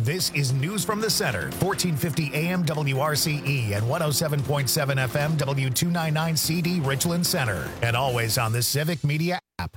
This is News from the Center, 1450 AM WRCE and 107.7 FM W299 CD Richland Center, and always on the Civic Media app.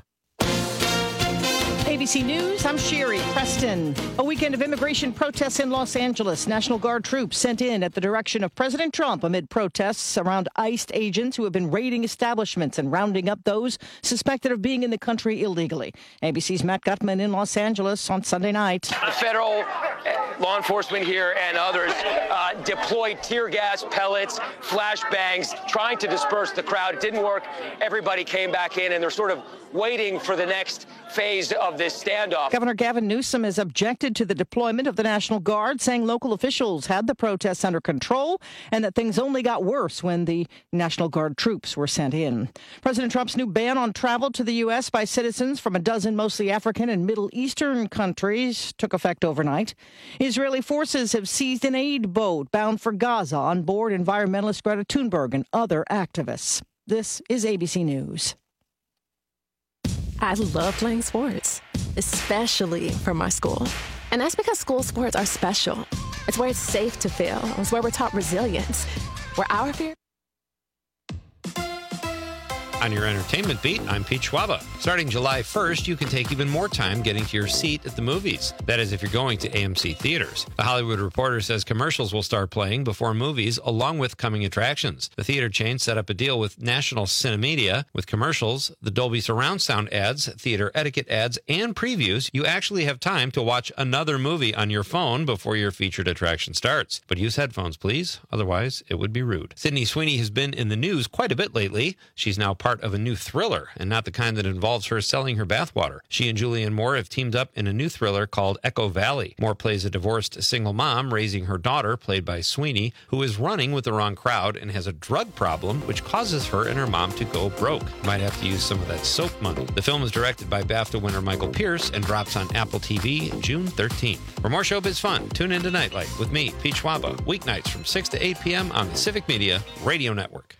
ABC News, I'm Sherry Preston. A weekend of immigration protests in Los Angeles. National Guard troops sent in at the direction of President Trump amid protests around ICE agents who have been raiding establishments and rounding up those suspected of being in the country illegally. ABC's Matt Gutman in Los Angeles on Sunday night. The federal law enforcement here and others deployed tear gas, pellets, flashbangs, trying to disperse the crowd. It didn't work. Everybody came back in, and they're sort of waiting for the next phase of this standoff. Governor Gavin Newsom has objected to the deployment of the National Guard, saying local officials had the protests under control and that things only got worse when the National Guard troops were sent in. President Trump's new ban on travel to the U.S. by citizens from a dozen mostly African and Middle Eastern countries took effect overnight. Israeli forces have seized an aid boat bound for Gaza. On board environmentalist Greta Thunberg and other activists. This is ABC News. I love playing sports, especially for my school. And that's because school sports are special. It's where it's safe to fail. It's where we're taught resilience. Where our fear... On your entertainment beat, I'm Pete Schwaba. Starting July 1st, you can take even more time getting to your seat at the movies. That is, if you're going to AMC theaters. The Hollywood Reporter says commercials will start playing before movies, along with coming attractions. The theater chain set up a deal with National Cinemedia. With commercials, the Dolby Surround Sound ads, theater etiquette ads, and previews, you actually have time to watch another movie on your phone before your featured attraction starts. But use headphones, please. Otherwise, it would be rude. Sydney Sweeney has been in the news quite a bit lately. She's now part of a new thriller, and not the kind that involves her selling her bathwater. She and Julianne Moore have teamed up in a new thriller called Echo Valley. Moore plays a divorced single mom raising her daughter, played by Sweeney, who is running with the wrong crowd and has a drug problem, which causes her and her mom to go broke. Might have to use some of that soap money. The film is directed by BAFTA winner Michael Pierce and drops on Apple TV June 13th. For more showbiz fun, tune into Nightlight with me, Pete Schwaba, weeknights from 6 to 8 p.m. on the Civic Media Radio Network.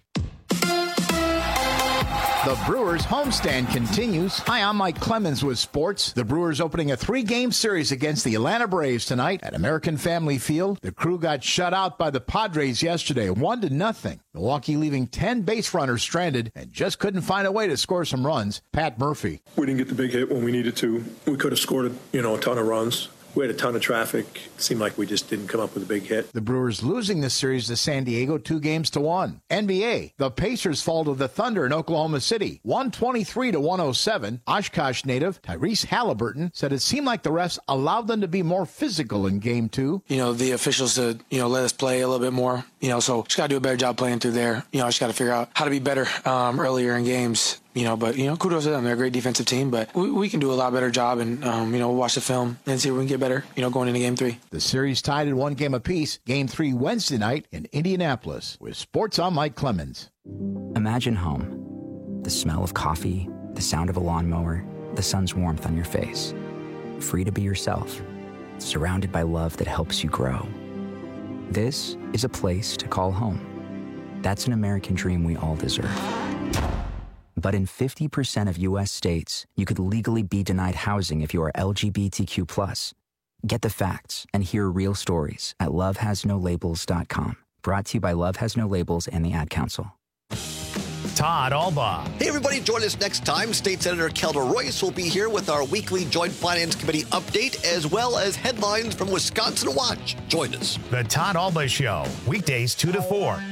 The Brewers homestand continues. Hi, I'm Mike Clemens with sports. The Brewers opening a 3-game series against the Atlanta Braves tonight at American Family Field. The crew got shut out by the Padres yesterday, 1-0. Milwaukee leaving 10 base runners stranded and just couldn't find a way to score some runs. Pat Murphy. We didn't get the big hit when we needed to. We could have scored, a ton of runs. We had a ton of traffic. It seemed like we just didn't come up with a big hit. The Brewers losing this series to San Diego 2-1. NBA, the Pacers fall to the Thunder in Oklahoma City, 123-107. Oshkosh native Tyrese Halliburton said it seemed like the refs allowed them to be more physical in Game 2. The officials to, let us play a little bit more, so just got to do a better job playing through there. Just got to figure out how to be better earlier in games. But kudos to them. They're a great defensive team, but we can do a lot better job and, we'll watch the film and see if we can get better, going into Game 3. The series tied at 1 game apiece. Game 3 Wednesday night in Indianapolis. With Sports, I'm Mike Clemens. Imagine home. The smell of coffee, the sound of a lawnmower, the sun's warmth on your face. Free to be yourself. Surrounded by love that helps you grow. This is a place to call home. That's an American dream we all deserve. But in 50% of U.S. states, you could legally be denied housing if you are LGBTQ+. Get the facts and hear real stories at lovehasnolabels.com. Brought to you by Love Has No Labels and the Ad Council. Todd Alba. Hey, everybody, join us next time. State Senator Kelda Royce will be here with our weekly Joint Finance Committee update, as well as headlines from Wisconsin Watch. Join us. The Todd Alba Show, weekdays 2 to 4.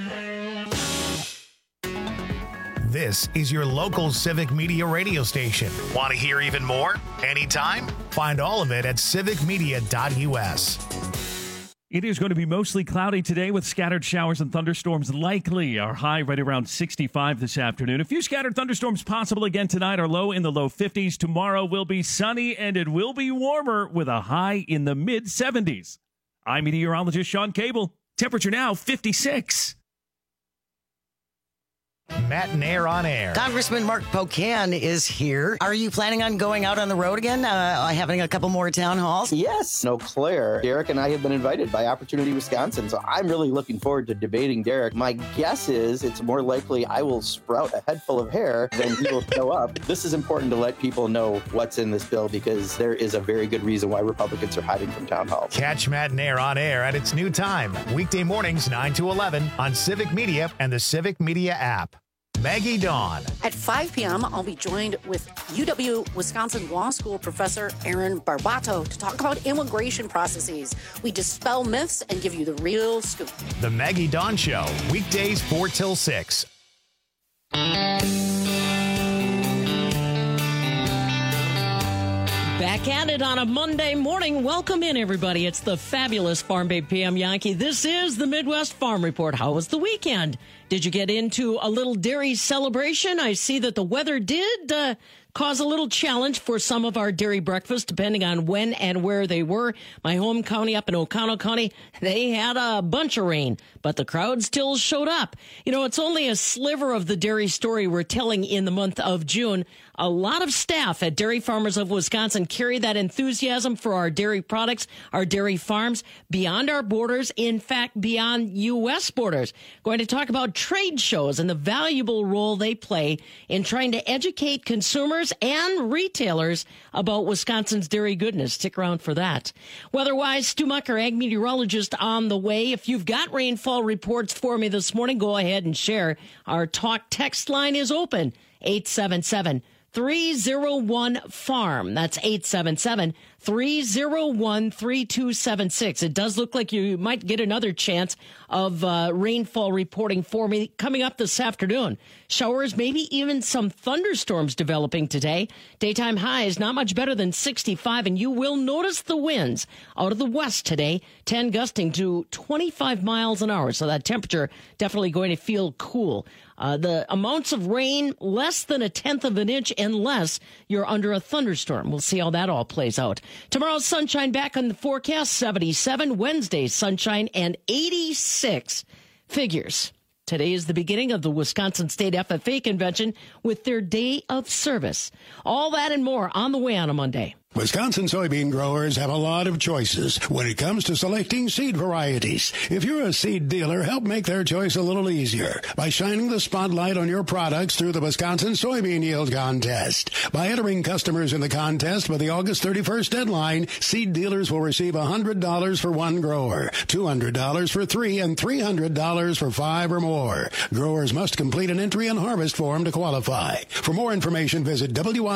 This is your local Civic Media radio station. Want to hear even more? Anytime? Find all of it at civicmedia.us. It is going to be mostly cloudy today with scattered showers and thunderstorms likely. Our high right around 65 this afternoon. A few scattered thunderstorms possible again tonight. Our low in the low 50s. Tomorrow will be sunny and it will be warmer with a high in the mid 70s. I'm meteorologist Sean Cable. Temperature now 56. Matt Nair on air. Congressman Mark Pocan is here. Are you planning on going out on the road again, having a couple more town halls? Yes. No, Claire. Derek and I have been invited by Opportunity Wisconsin, so I'm really looking forward to debating Derek. My guess is it's more likely I will sprout a head full of hair than he will show up. This is important to let people know what's in this bill because there is a very good reason why Republicans are hiding from town halls. Catch Matt Nair on air at its new time, weekday mornings 9 to 11 on Civic Media and the Civic Media app. Maggie Dawn. At 5 p.m., I'll be joined with UW-Wisconsin Law School professor Aaron Barbato to talk about immigration processes. We dispel myths and give you the real scoop. The Maggie Dawn Show, weekdays 4 till 6. Back at it on a Monday morning. Welcome in, everybody. It's the fabulous Farm Babe PM Yankee. This is the Midwest Farm Report. How was the weekend? Did you get into a little dairy celebration? I see that the weather did cause a little challenge for some of our dairy breakfasts, depending on when and where they were. My home county up in Oconto County, they had a bunch of rain, but the crowd still showed up. You know, it's only a sliver of the dairy story we're telling in the month of June. A lot of staff at Dairy Farmers of Wisconsin carry that enthusiasm for our dairy products, our dairy farms, beyond our borders, in fact, beyond U.S. borders. Going to talk about trade shows and the valuable role they play in trying to educate consumers and retailers about Wisconsin's dairy goodness. Stick around for that. Weather-wise, Stu Mucker, ag meteorologist, on the way. If you've got rainfall reports for me this morning, go ahead and share. Our talk text line is open, 877-301-FARM. That's 877-301-3276. It does look like you might get another chance of rainfall reporting for me coming up this afternoon. Showers, maybe even some thunderstorms developing today. Daytime highs not much better than 65, and you will notice the winds out of the west today, 10 gusting to 25 miles an hour. So that temperature definitely going to feel cool. The amounts of rain, less than 1/10 of an inch unless you're under a thunderstorm. We'll see how that all plays out. Tomorrow's sunshine back on the forecast, 77. Wednesday, sunshine and 86. Figures. Today is the beginning of the Wisconsin State FFA Convention with their day of service. All that and more on the way on a Monday. Wisconsin soybean growers have a lot of choices when it comes to selecting seed varieties. If you're a seed dealer, help make their choice a little easier by shining the spotlight on your products through the Wisconsin Soybean Yield Contest. By entering customers in the contest by the August 31st deadline, seed dealers will receive $100 for one grower, $200 for 3, and $300 for 5 or more. Growers must complete an entry and harvest form to qualify. For more information, visit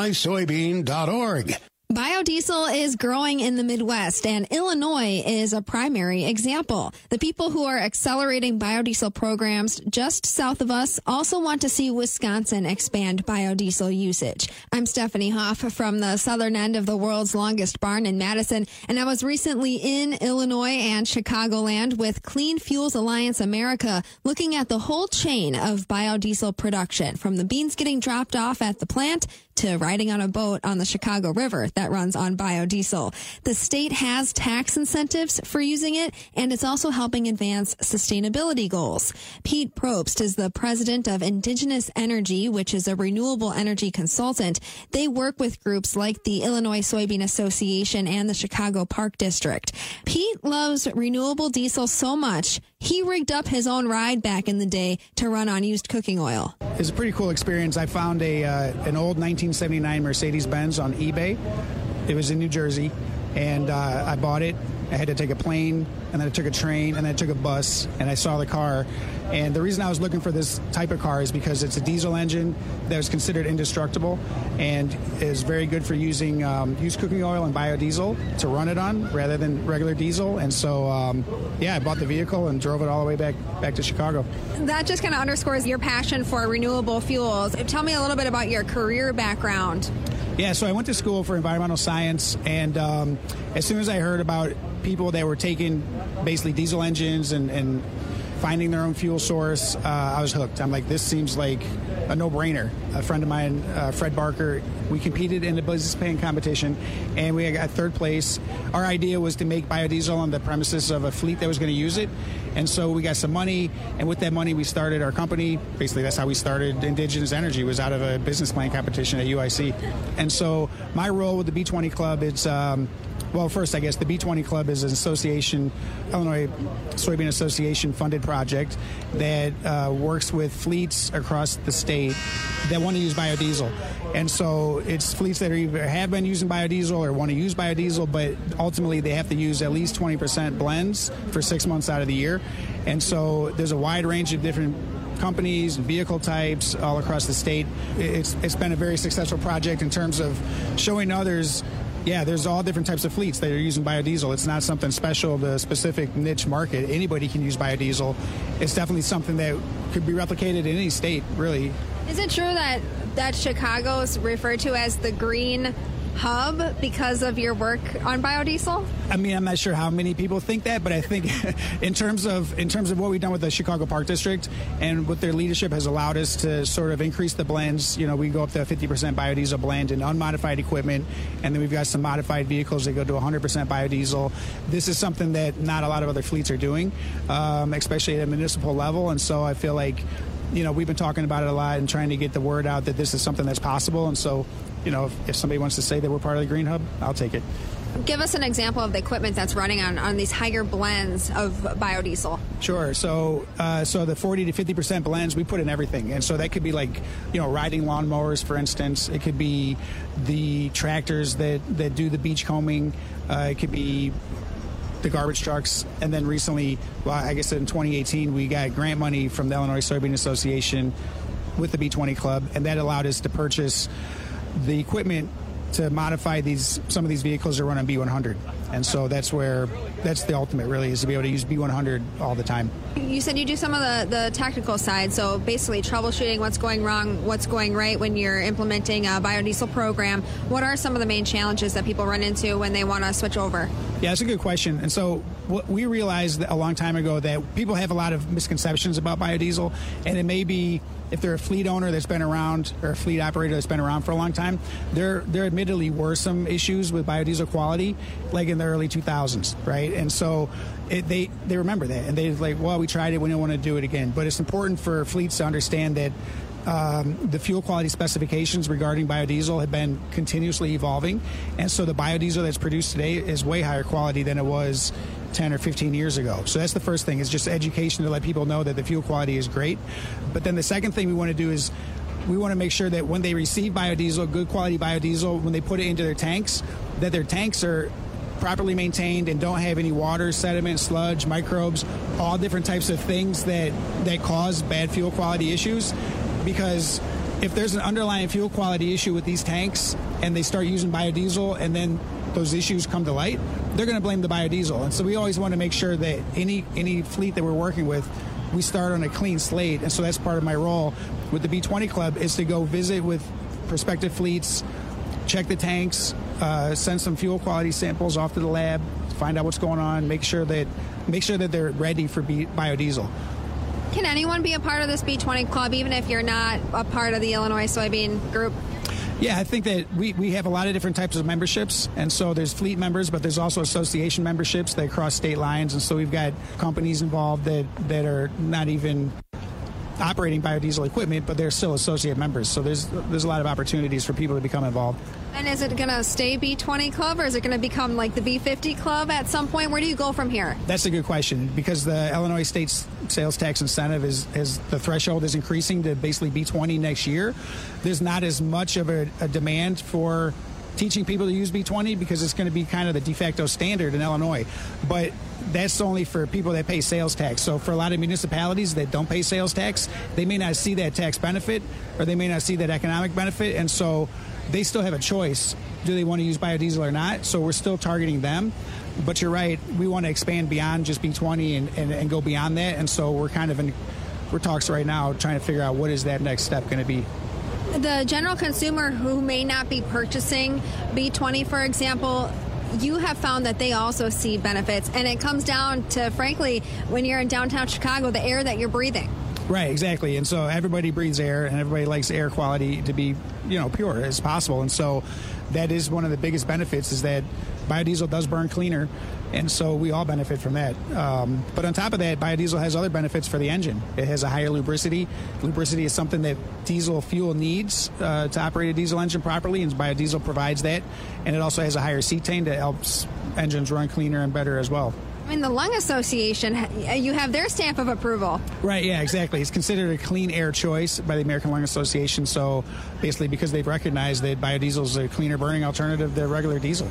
wisoybean.org. Biodiesel is growing in the Midwest, and Illinois is a primary example. The people who are accelerating biodiesel programs just south of us also want to see Wisconsin expand biodiesel usage. I'm Stephanie Hoff from the southern end of the world's longest barn in Madison, and I was recently in Illinois and Chicagoland with Clean Fuels Alliance America, looking at the whole chain of biodiesel production, from the beans getting dropped off at the plant to riding on a boat on the Chicago River that runs on biodiesel. The state has tax incentives for using it, and it's also helping advance sustainability goals. Pete Probst is the president of Indigenous Energy, which is a renewable energy consultant. They work with groups like the Illinois Soybean Association and the Chicago Park District. Pete loves renewable diesel so much, he rigged up his own ride back in the day to run on used cooking oil. It's a pretty cool experience. I found an old 1979 Mercedes-Benz on eBay. It was in New Jersey, and I bought it. I had to take a plane, and then I took a train, and then I took a bus, and I saw the car. And the reason I was looking for this type of car is because it's a diesel engine that was considered indestructible and is very good for using used cooking oil and biodiesel to run it on rather than regular diesel. And so, I bought the vehicle and drove it all the way back to Chicago. That just kind of underscores your passion for renewable fuels. Tell me a little bit about your career background. Yeah, so I went to school for environmental science, and as soon as I heard about people that were taking basically diesel engines and finding their own fuel source, I was hooked. I'm like, this seems like a no-brainer. A friend of mine, Fred Barker, We competed in the business plan competition, and we got third place. Our idea was to make biodiesel on the premises of a fleet that was going to use it. And so we got some money, and with that money, we started our company. Basically, that's how we started Indigenous Energy, was out of a business plan competition at UIC. And so my role with the B20 Club is, well, first, I guess the B20 Club is an association, Illinois Soybean Association funded project that works with fleets across the state that want to use biodiesel. And so it's fleets that are either have been using biodiesel or want to use biodiesel, but ultimately they have to use at least 20% blends for 6 months out of the year. And so there's a wide range of different companies and vehicle types all across the state. It's been a very successful project in terms of showing others, yeah, there's all different types of fleets that are using biodiesel. It's not something special to a specific niche market. Anybody can use biodiesel. It's definitely something that could be replicated in any state, really. Is it true that Chicago is referred to as the green hub because of your work on biodiesel? I mean, I'm not sure how many people think that, but I think in terms of what we've done with the Chicago Park District and what their leadership has allowed us to sort of increase the blends. You know, we go up to a 50% biodiesel blend in unmodified equipment, and then we've got some modified vehicles that go to 100% biodiesel. This is something that not a lot of other fleets are doing, especially at a municipal level, and so I feel like, you know, we've been talking about it a lot and trying to get the word out that this is something that's possible. And so, you know, if somebody wants to say that we're part of the Green Hub, I'll take it. Give us an example of the equipment that's running on these higher blends of biodiesel. Sure. So the 40 to 50% blends, we put in everything. And so that could be like, you know, riding lawnmowers, for instance. It could be the tractors that do the beach combing. It could be the garbage trucks. And then recently, well, I guess in 2018, we got grant money from the Illinois Soybean Association with the B20 Club, and that allowed us to purchase the equipment to modify some of these vehicles that run on B100. And so that's the ultimate, really, is to be able to use B100 all the time. You said you do some of the technical side, so basically troubleshooting what's going wrong, what's going right when you're implementing a biodiesel program. What are some of the main challenges that people run into when they want to switch over? Yeah, that's a good question. And so what we realized a long time ago that people have a lot of misconceptions about biodiesel, and it may be if they're a fleet owner that's been around or a fleet operator that's been around for a long time, there admittedly were some issues with biodiesel quality, like in the early 2000s, right? And so they remember that, and they're like, well, we tried it, we don't want to do it again. But it's important for fleets to understand that the fuel quality specifications regarding biodiesel have been continuously evolving, and so the biodiesel that's produced today is way higher quality than it was 10 or 15 years ago. So that's the first thing, is just education to let people know that the fuel quality is great. But then the second thing we want to do is we want to make sure that when they receive biodiesel, good quality biodiesel, when they put it into their tanks, that their tanks are properly maintained and don't have any water, sediment, sludge, microbes, all different types of things that cause bad fuel quality issues. Because if there's an underlying fuel quality issue with these tanks and they start using biodiesel and then those issues come to light, they're going to blame the biodiesel. And so we always want to make sure that any fleet that we're working with, we start on a clean slate. And so that's part of my role with the B20 Club, is to go visit with prospective fleets, check the tanks, send some fuel quality samples off to the lab, find out what's going on, make sure that they're ready for biodiesel. Can anyone be a part of this B20 Club, even if you're not a part of the Illinois Soybean Group? Yeah, I think that we have a lot of different types of memberships, and so there's fleet members, but there's also association memberships that cross state lines, and so we've got companies involved that are not even operating biodiesel equipment, but they're still associate members. So there's a lot of opportunities for people to become involved. And is it going to stay B20 Club, or is it going to become like the B50 Club at some point? Where do you go from here? That's a good question, because the Illinois State Sales Tax Incentive is the threshold is increasing to basically B20 next year. There's not as much of a demand for teaching people to use B20 because it's going to be kind of the de facto standard in Illinois. But that's only for people that pay sales tax. So for a lot of municipalities that don't pay sales tax, they may not see that tax benefit, or they may not see that economic benefit. And so they still have a choice. Do they want to use biodiesel or not? So we're still targeting them. But you're right, we want to expand beyond just B20 and go beyond that. And so we're kind of we're talks right now trying to figure out what is that next step going to be. The general consumer who may not be purchasing B20, for example, you have found that they also see benefits, and it comes down to, frankly, when you're in downtown Chicago, the air that you're breathing. Right, exactly. And so everybody breathes air, and everybody likes air quality to be, pure as possible. And so that is one of the biggest benefits, is that biodiesel does burn cleaner, and so we all benefit from that. But on top of that, biodiesel has other benefits for the engine. It has a higher lubricity. Lubricity is something that diesel fuel needs to operate a diesel engine properly, and biodiesel provides that. And it also has a higher cetane that helps engines run cleaner and better as well. I mean, the Lung Association, you have their stamp of approval. Right, yeah, exactly. It's considered a clean air choice by the American Lung Association. So basically, because they've recognized that biodiesel is a cleaner burning alternative to regular diesel.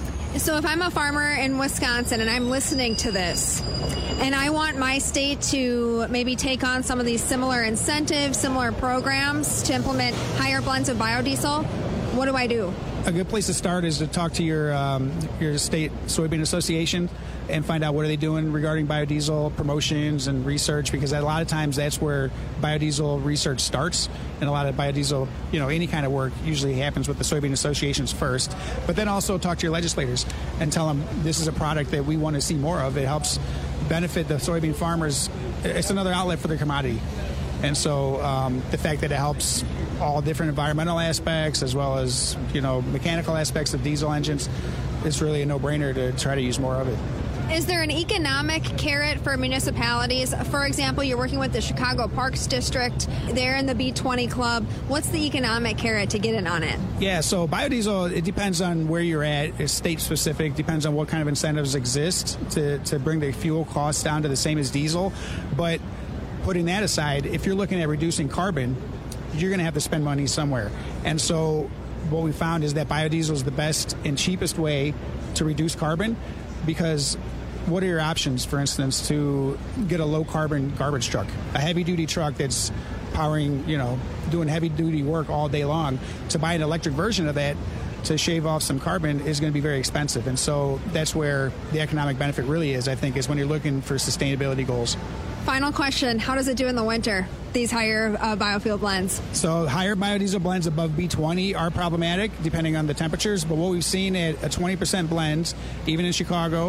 So if I'm a farmer in Wisconsin and I'm listening to this, and I want my state to maybe take on some of these similar incentives, similar programs to implement higher blends of biodiesel, what do I do? A good place to start is to talk to your state soybean association and find out what are they doing regarding biodiesel promotions and research, because a lot of times that's where biodiesel research starts, and a lot of biodiesel, any kind of work usually happens with the soybean associations first. But then also talk to your legislators and tell them this is a product that we want to see more of. It helps benefit the soybean farmers. It's another outlet for their commodity. And so the fact that it helps all different environmental aspects as well as, mechanical aspects of diesel engines, it's really a no-brainer to try to use more of it. Is there an economic carrot for municipalities? For example, you're working with the Chicago Parks District. They're in the B20 Club. What's the economic carrot to get in on it? Yeah, so biodiesel, it depends on where you're at. It's state-specific. Depends on what kind of incentives exist to bring the fuel costs down to the same as diesel. But putting that aside, if you're looking at reducing carbon, you're going to have to spend money somewhere. And so what we found is that biodiesel is the best and cheapest way to reduce carbon, because what are your options, for instance, to get a low-carbon garbage truck, a heavy-duty truck that's powering, doing heavy-duty work all day long? To buy an electric version of that to shave off some carbon is going to be very expensive. And so that's where the economic benefit really is, I think, is when you're looking for sustainability goals. Final question, how does it do in the winter, these higher biofuel blends? So higher biodiesel blends above B20 are problematic depending on the temperatures, but what we've seen at a 20% blend, even in Chicago,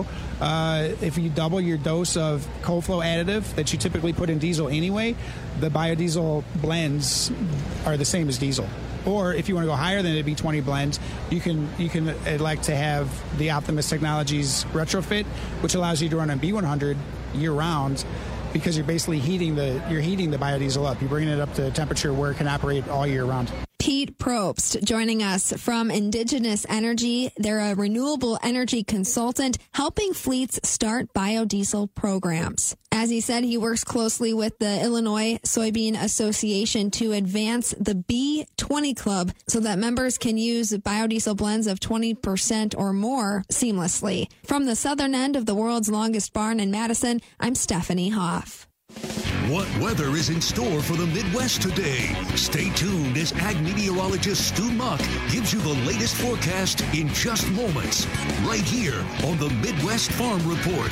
if you double your dose of cold flow additive that you typically put in diesel anyway, the biodiesel blends are the same as diesel. Or if you want to go higher than a B20 blend, you can elect to have the Optimus Technologies retrofit, which allows you to run on B100 year-round, because you're basically heating the biodiesel up. You're bringing it up to a temperature where it can operate all year round. Pete Probst joining us from Indigenous Energy. They're a renewable energy consultant helping fleets start biodiesel programs. As he said, he works closely with the Illinois Soybean Association to advance the B20 Club so that members can use biodiesel blends of 20% or more seamlessly. From the southern end of the world's longest barn in Madison, I'm Stephanie Hoff. What weather is in store for the Midwest today? Stay tuned as ag meteorologist Stu Muck gives you the latest forecast in just moments, right here on the Midwest Farm Report.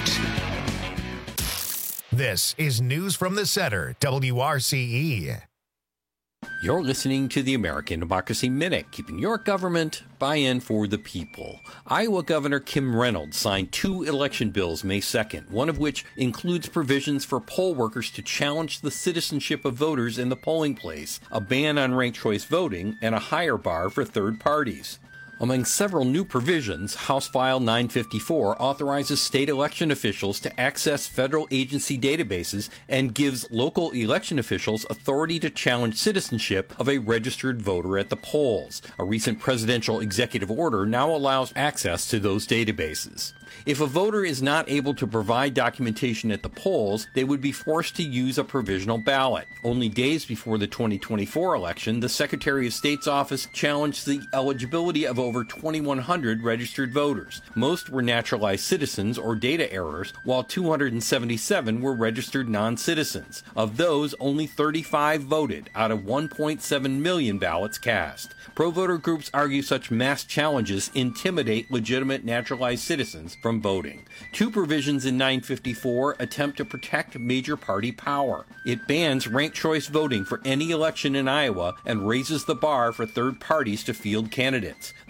This is News from the Center, WRCE. You're listening to the American Democracy Minute, keeping your government buy-in for the people. Iowa Governor Kim Reynolds signed 2 election bills May 2nd, one of which includes provisions for poll workers to challenge the citizenship of voters in the polling place, a ban on ranked choice voting, and a higher bar for third parties. Among several new provisions, House File 954 authorizes state election officials to access federal agency databases and gives local election officials authority to challenge citizenship of a registered voter at the polls. A recent presidential executive order now allows access to those databases. If a voter is not able to provide documentation at the polls, they would be forced to use a provisional ballot. Only days before the 2024 election, the Secretary of State's office challenged the eligibility of over 2,100 registered voters. Most were naturalized citizens or data errors, while 277 were registered non-citizens. Of those, only 35 voted out of 1.7 million ballots cast. Pro-voter groups argue such mass challenges intimidate legitimate naturalized citizens from voting. 2 provisions in 954 attempt to protect major party power. It bans ranked choice voting for any election in Iowa and raises the bar for third parties to field candidates.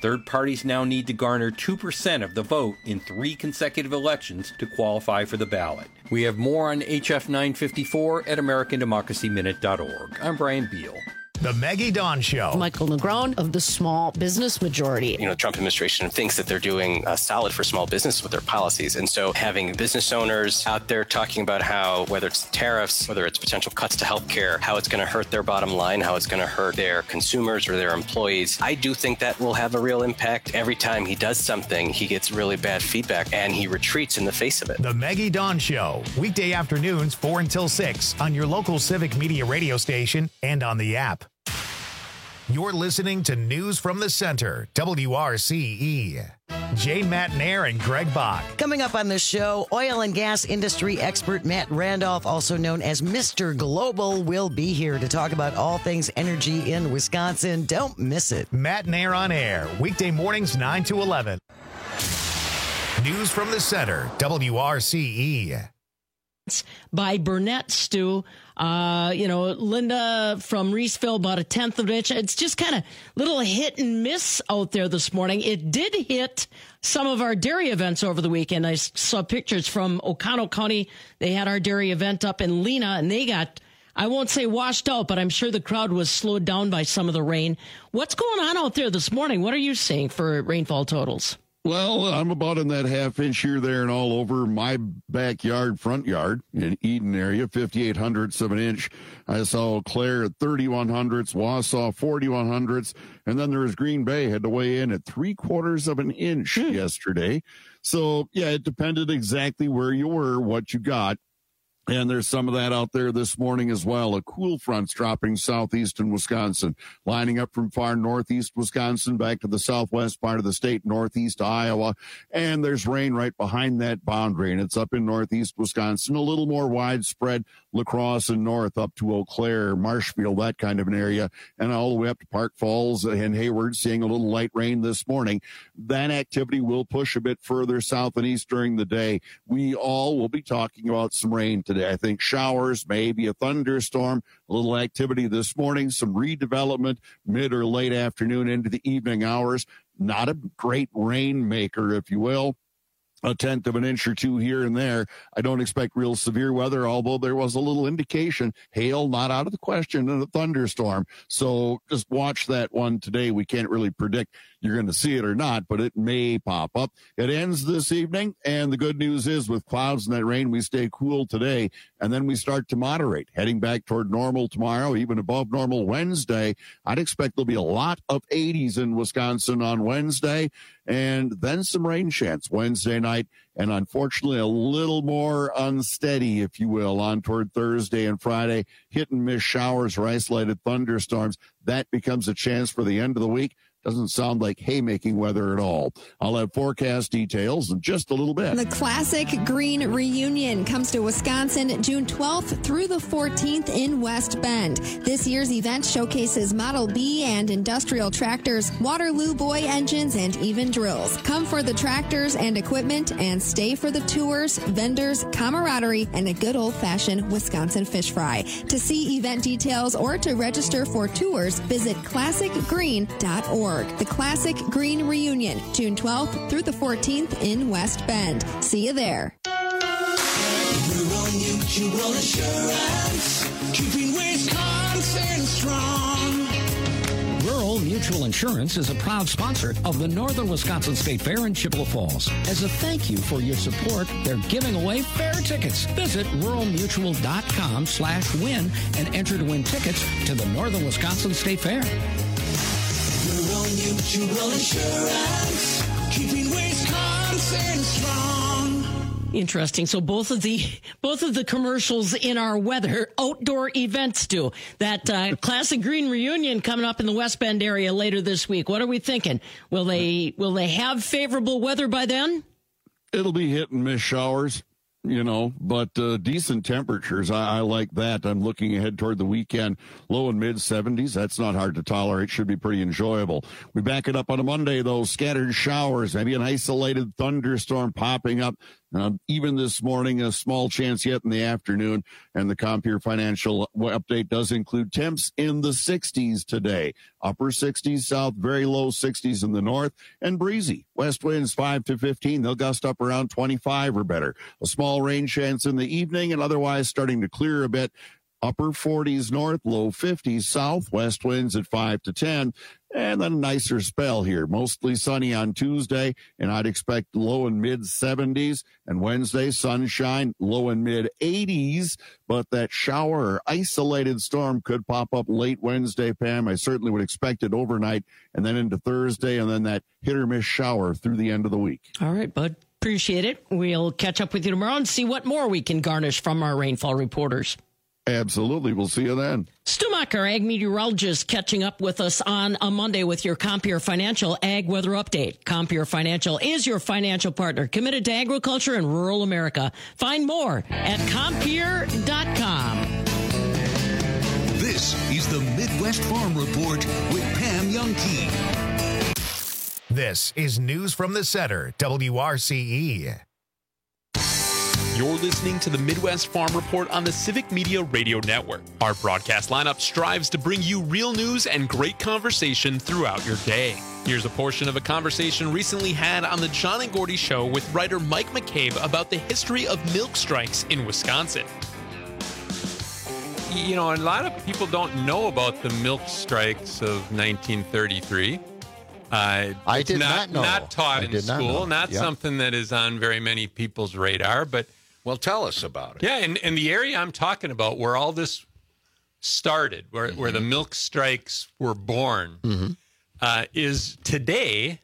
Third parties now need to garner 2% of the vote in 3 consecutive elections to qualify for the ballot. We have more on HF 954 at AmericanDemocracyMinute.org. I'm Brian Beal. The Maggie Dawn Show. Michael Negron of the Small Business Majority. The Trump administration thinks that they're doing solid for small business with their policies. And so having business owners out there talking about how, whether it's tariffs, whether it's potential cuts to healthcare, how it's going to hurt their bottom line, how it's going to hurt their consumers or their employees, I do think that will have a real impact. Every time he does something, he gets really bad feedback and he retreats in the face of it. The Maggie Dawn Show. Weekday afternoons 4 until 6 on your local Civic Media radio station and on the app. You're listening to News from the Center, WRCE. Jane Matnair and Greg Bach. Coming up on the show, oil and gas industry expert Matt Randolph, also known as Mr. Global, will be here to talk about all things energy in Wisconsin. Don't miss it. Matnair on air, weekday mornings 9 to 11. News from the Center, WRCE. By Burnett Stew. Linda from Reeseville bought 1/10 of it. It's just kind of little hit and miss out there this morning. It did hit some of our dairy events over the weekend. I saw pictures from Oconto County. They had our dairy event up in Lena, and they got, I won't say washed out, but I'm sure the crowd was slowed down by some of the rain. What's going on out there this morning? What are you seeing for rainfall totals? Well, I'm about in that half-inch here, there, and all over my backyard, front yard in Eden area, 0.58 of an inch. I saw Eau Claire at 0.31, Wausau 0.41, and then there was Green Bay had to weigh in at 0.75 of an inch yesterday. So, yeah, it depended exactly where you were, what you got. And there's some of that out there this morning as well. A cool front's dropping southeastern Wisconsin, lining up from far northeast Wisconsin back to the southwest part of the state, northeast Iowa. And there's rain right behind that boundary, and it's up in northeast Wisconsin, a little more widespread, La Crosse and north up to Eau Claire, Marshfield, that kind of an area, and all the way up to Park Falls and Hayward, seeing a little light rain this morning. That activity will push a bit further south and east during the day. We all will be talking about some rain today. I think showers, maybe a thunderstorm, a little activity this morning, some redevelopment mid or late afternoon into the evening hours. Not a great rainmaker, if you will. 1/10 of an inch or two here and there. I don't expect real severe weather, although there was a little indication, hail not out of the question, and a thunderstorm. So just watch that one today. We can't really predict you're going to see it or not, but it may pop up. It ends this evening, and the good news is with clouds and that rain, we stay cool today, and then we start to moderate, heading back toward normal tomorrow, even above normal Wednesday. I'd expect there'll be a lot of 80s in Wisconsin on Wednesday, and then some rain chance Wednesday night, and unfortunately a little more unsteady, if you will, on toward Thursday and Friday. Hit and miss showers or isolated thunderstorms. That becomes a chance for the end of the week. Doesn't sound like haymaking weather at all. I'll have forecast details in just a little bit. The Classic Green Reunion comes to Wisconsin June 12th through the 14th in West Bend. This year's event showcases Model B and industrial tractors, Waterloo Boy engines, and even drills. Come for the tractors and equipment and stay for the tours, vendors, camaraderie, and a good old-fashioned Wisconsin fish fry. To see event details or to register for tours, visit classicgreen.org. The Classic Green Reunion, June 12th through the 14th in West Bend. See you there. Rural Mutual Insurance, keeping Wisconsin strong. Rural Mutual Insurance is a proud sponsor of the Northern Wisconsin State Fair in Chippewa Falls. As a thank you for your support, they're giving away fair tickets. Visit ruralmutual.com/win and enter to win tickets to the Northern Wisconsin State Fair. Rural Mutual Insurance, keeping Wisconsin strong. Interesting. So both of the commercials in our weather outdoor events do. That Classic Green Reunion coming up in the West Bend area later this week. What are we thinking? Will they have favorable weather by then? It'll be hit and miss showers, but decent temperatures. I like that. I'm looking ahead toward the weekend. Low and mid 70s. That's not hard to tolerate. Should be pretty enjoyable. We back it up on a Monday, though. Scattered showers, maybe an isolated thunderstorm popping up Even this morning, a small chance yet in the afternoon. And the Compeer Financial update does include temps in the 60s today. Upper 60s south, very low 60s in the north, and breezy. West winds 5 to 15. They'll gust up around 25 or better. A small rain chance in the evening, and otherwise starting to clear a bit. Upper 40s north, low 50s south, west winds at 5 to 10, and then a nicer spell here. Mostly sunny on Tuesday, and I'd expect low and mid 70s. And Wednesday, sunshine, low and mid 80s. But that shower or isolated storm could pop up late Wednesday, Pam. I certainly would expect it overnight, and then into Thursday, and then that hit or miss shower through the end of the week. All right, bud. Appreciate it. We'll catch up with you tomorrow and see what more we can garnish from our rainfall reporters. Absolutely. We'll see you then. Stu Muck, our ag meteorologist, catching up with us on a Monday with your Compeer Financial Ag Weather Update. Compeer Financial is your financial partner committed to agriculture and rural America. Find more at Compeer.com. This is the Midwest Farm Report with Pam Youngkey. This is News from the Center, WRCE. You're listening to the Midwest Farm Report on the Civic Media Radio Network. Our broadcast lineup strives to bring you real news and great conversation throughout your day. Here's a portion of a conversation recently had on the John and Gordy Show with writer Mike McCabe about the history of milk strikes in Wisconsin. You know, a lot of people don't know about the milk strikes of 1933. I did not know. Not taught in school, not something that is on very many people's radar, but... Well, tell us about it. Yeah, and the area I'm talking about where all this started, where the milk strikes were born, is today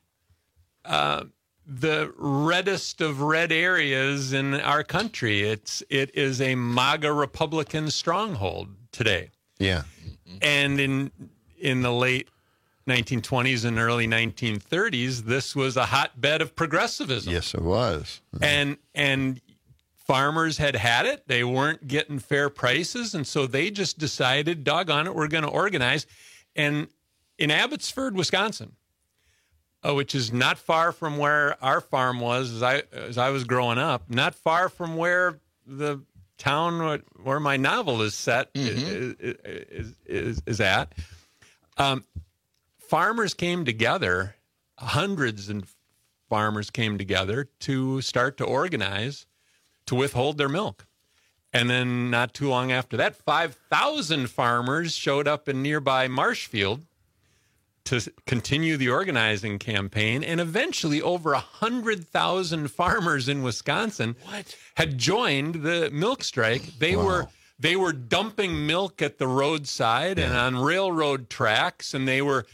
the reddest of red areas in our country. It is a MAGA Republican stronghold today. Yeah. And in the late 1920s and early 1930s, this was a hotbed of progressivism. Yes, it was. And farmers had it. They weren't getting fair prices, and so they just decided, doggone it, we're going to organize. And in Abbotsford, Wisconsin, which is not far from where our farm was as I was growing up, not far from where the town where my novel is set is at. Farmers came together, hundreds of farmers came together to start to organize to withhold their milk. And then not too long after that, 5,000 farmers showed up in nearby Marshfield to continue the organizing campaign. And eventually over 100,000 farmers in Wisconsin had joined the milk strike. They were dumping milk at the roadside and on railroad tracks, and they were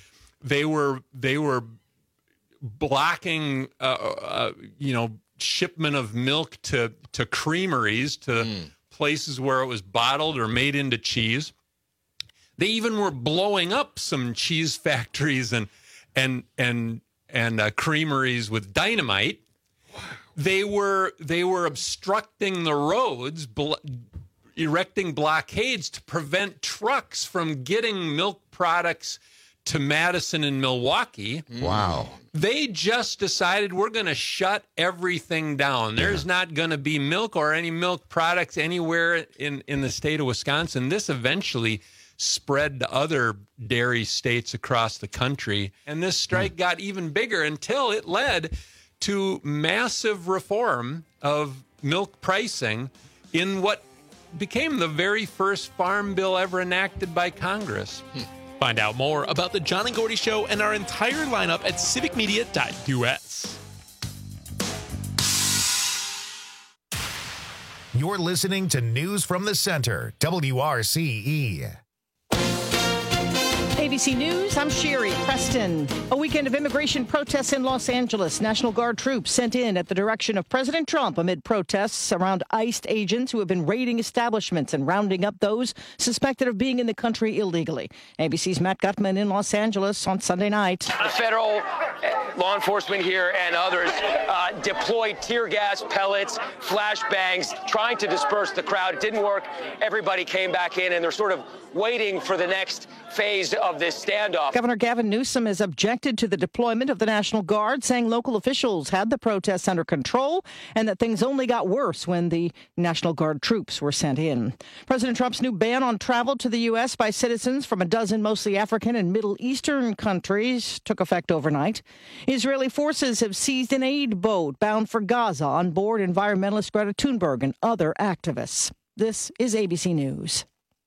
blocking shipment of milk to creameries, to places where it was bottled or made into cheese. They even were blowing up some cheese factories and creameries with dynamite. They were obstructing the roads, erecting blockades to prevent trucks from getting milk products to Madison and Milwaukee. Wow. They just decided we're going to shut everything down. There's not going to be milk or any milk products anywhere in the state of Wisconsin. This eventually spread to other dairy states across the country. And this strike got even bigger until it led to massive reform of milk pricing in what became the very first farm bill ever enacted by Congress. Find out more about the John and Gordy Show and our entire lineup at civicmedia.us. You're listening to News from the Center, WRCE. ABC News, I'm Sherry Preston. A weekend of immigration protests in Los Angeles. National Guard troops sent in at the direction of President Trump amid protests around ICE agents who have been raiding establishments and rounding up those suspected of being in the country illegally. ABC's Matt Gutman in Los Angeles on Sunday night. Federal law enforcement here and others deployed tear gas, pellets, flashbangs, trying to disperse the crowd. It didn't work. Everybody came back in, and they're sort of waiting for the next phase of this standoff. Governor Gavin Newsom has objected to the deployment of the National Guard, saying local officials had the protests under control and that things only got worse when the National Guard troops were sent in. President Trump's new ban on travel to the U.S. by citizens from a dozen mostly African and Middle Eastern countries took effect overnight. Israeli forces have seized an aid boat bound for Gaza on board environmentalist Greta Thunberg and other activists. This is ABC News.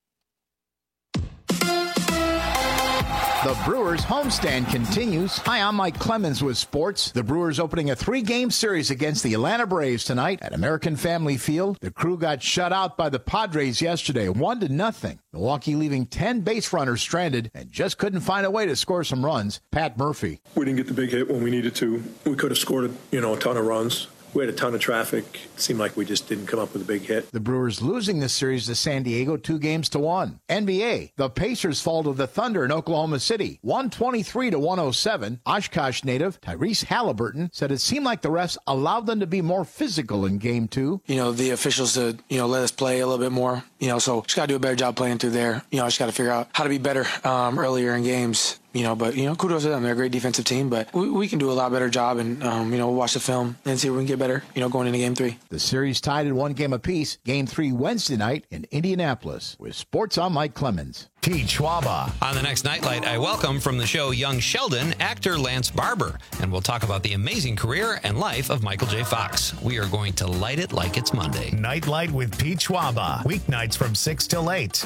The Brewers homestand continues. Hi, I'm Mike Clemens with sports. The Brewers opening a 3-game series against the Atlanta Braves tonight at American Family Field. The crew got shut out by the Padres yesterday, 1-0. Milwaukee leaving 10 base runners stranded and just couldn't find a way to score some runs. Pat Murphy. We didn't get the big hit when we needed to. We could have scored, a ton of runs. We had a ton of traffic. It seemed like we just didn't come up with a big hit. The Brewers losing this series to San Diego 2-1. NBA, the Pacers fall to the Thunder in Oklahoma City, 123-107. Oshkosh native Tyrese Halliburton said it seemed like the refs allowed them to be more physical in Game 2. The officials to, let us play a little bit more, so just got to do a better job playing through there. Just got to figure out how to be better earlier in games. But kudos to them. They're a great defensive team, but we can do a lot better job and, we'll watch the film and see if we can get better, going into Game 3. The series tied at 1 game apiece. Game 3 Wednesday night in Indianapolis. With sports, I'm Mike Clemens. Pete Schwaba. On the next Nightlight, I welcome from the show Young Sheldon, actor Lance Barber, and we'll talk about the amazing career and life of Michael J. Fox. We are going to light it like it's Monday. Nightlight with Pete Schwaba. Weeknights from 6 till 8.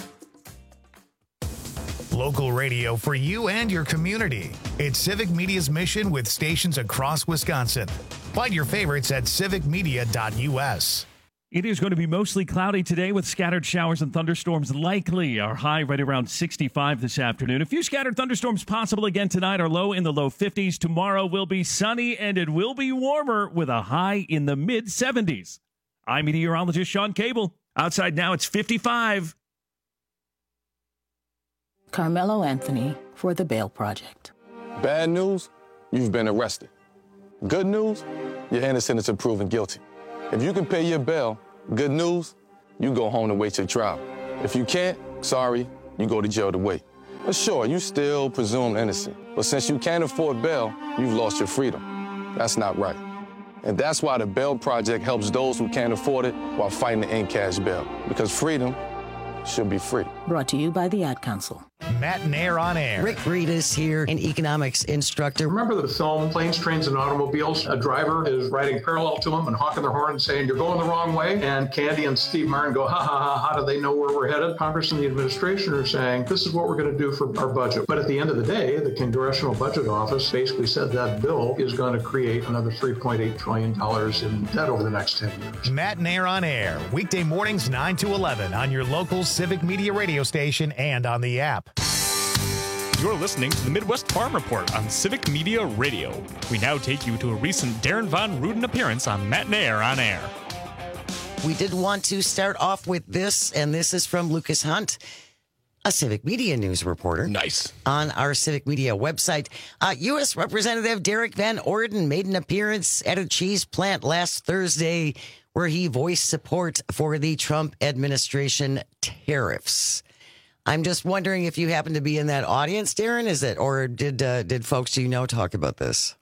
Local radio for you and your community. It's Civic Media's mission with stations across Wisconsin. Find your favorites at civicmedia.us. It is going to be mostly cloudy today with scattered showers and thunderstorms likely. Our high right around 65 this afternoon. A few scattered thunderstorms possible again tonight. Our low in the low 50s. Tomorrow will be sunny and it will be warmer with a high in the mid 70s. I'm meteorologist Sean Cable. Outside now it's 55. Carmelo Anthony for the Bail Project. Bad news, you've been arrested. Good news, you're innocent until proven guilty. If you can pay your bail, good news, you go home to wait your trial. If you can't, sorry, you go to jail to wait. But sure, you still presumed innocent. But since you can't afford bail, you've lost your freedom. That's not right. And that's why the Bail Project helps those who can't afford it while fighting to end cash bail. Because freedom should be free. Brought to you by the Ad Council. Matt and Air on Air. Rick Reedus here, an economics instructor. Remember the film Planes, Trains, and Automobiles? A driver is riding parallel to him and honking their horn and saying, "You're going the wrong way." And Candy and Steve Martin go, "Ha, ha, ha, how do they know where we're headed?" Congress and the administration are saying, "This is what we're going to do for our budget." But at the end of the day, the Congressional Budget Office basically said that bill is going to create another $3.8 trillion in debt over the next 10 years. Matt and Air on Air. Weekday mornings 9 to 11 on your local Civic Media radio station and on the app. You're listening to the Midwest Farm Report on Civic Media Radio. We now take you to a recent Darren Von Ruden appearance on Matt and Air on Air. We did want to start off with this, and this is from Lucas Hunt, a Civic Media News reporter. Nice. On our Civic Media website. U.S. Representative Derek Van Orden made an appearance at a cheese plant last Thursday where he voiced support for the Trump administration tariffs. I'm just wondering if you happen to be in that audience, Darren, is it? Or did folks you know talk about this?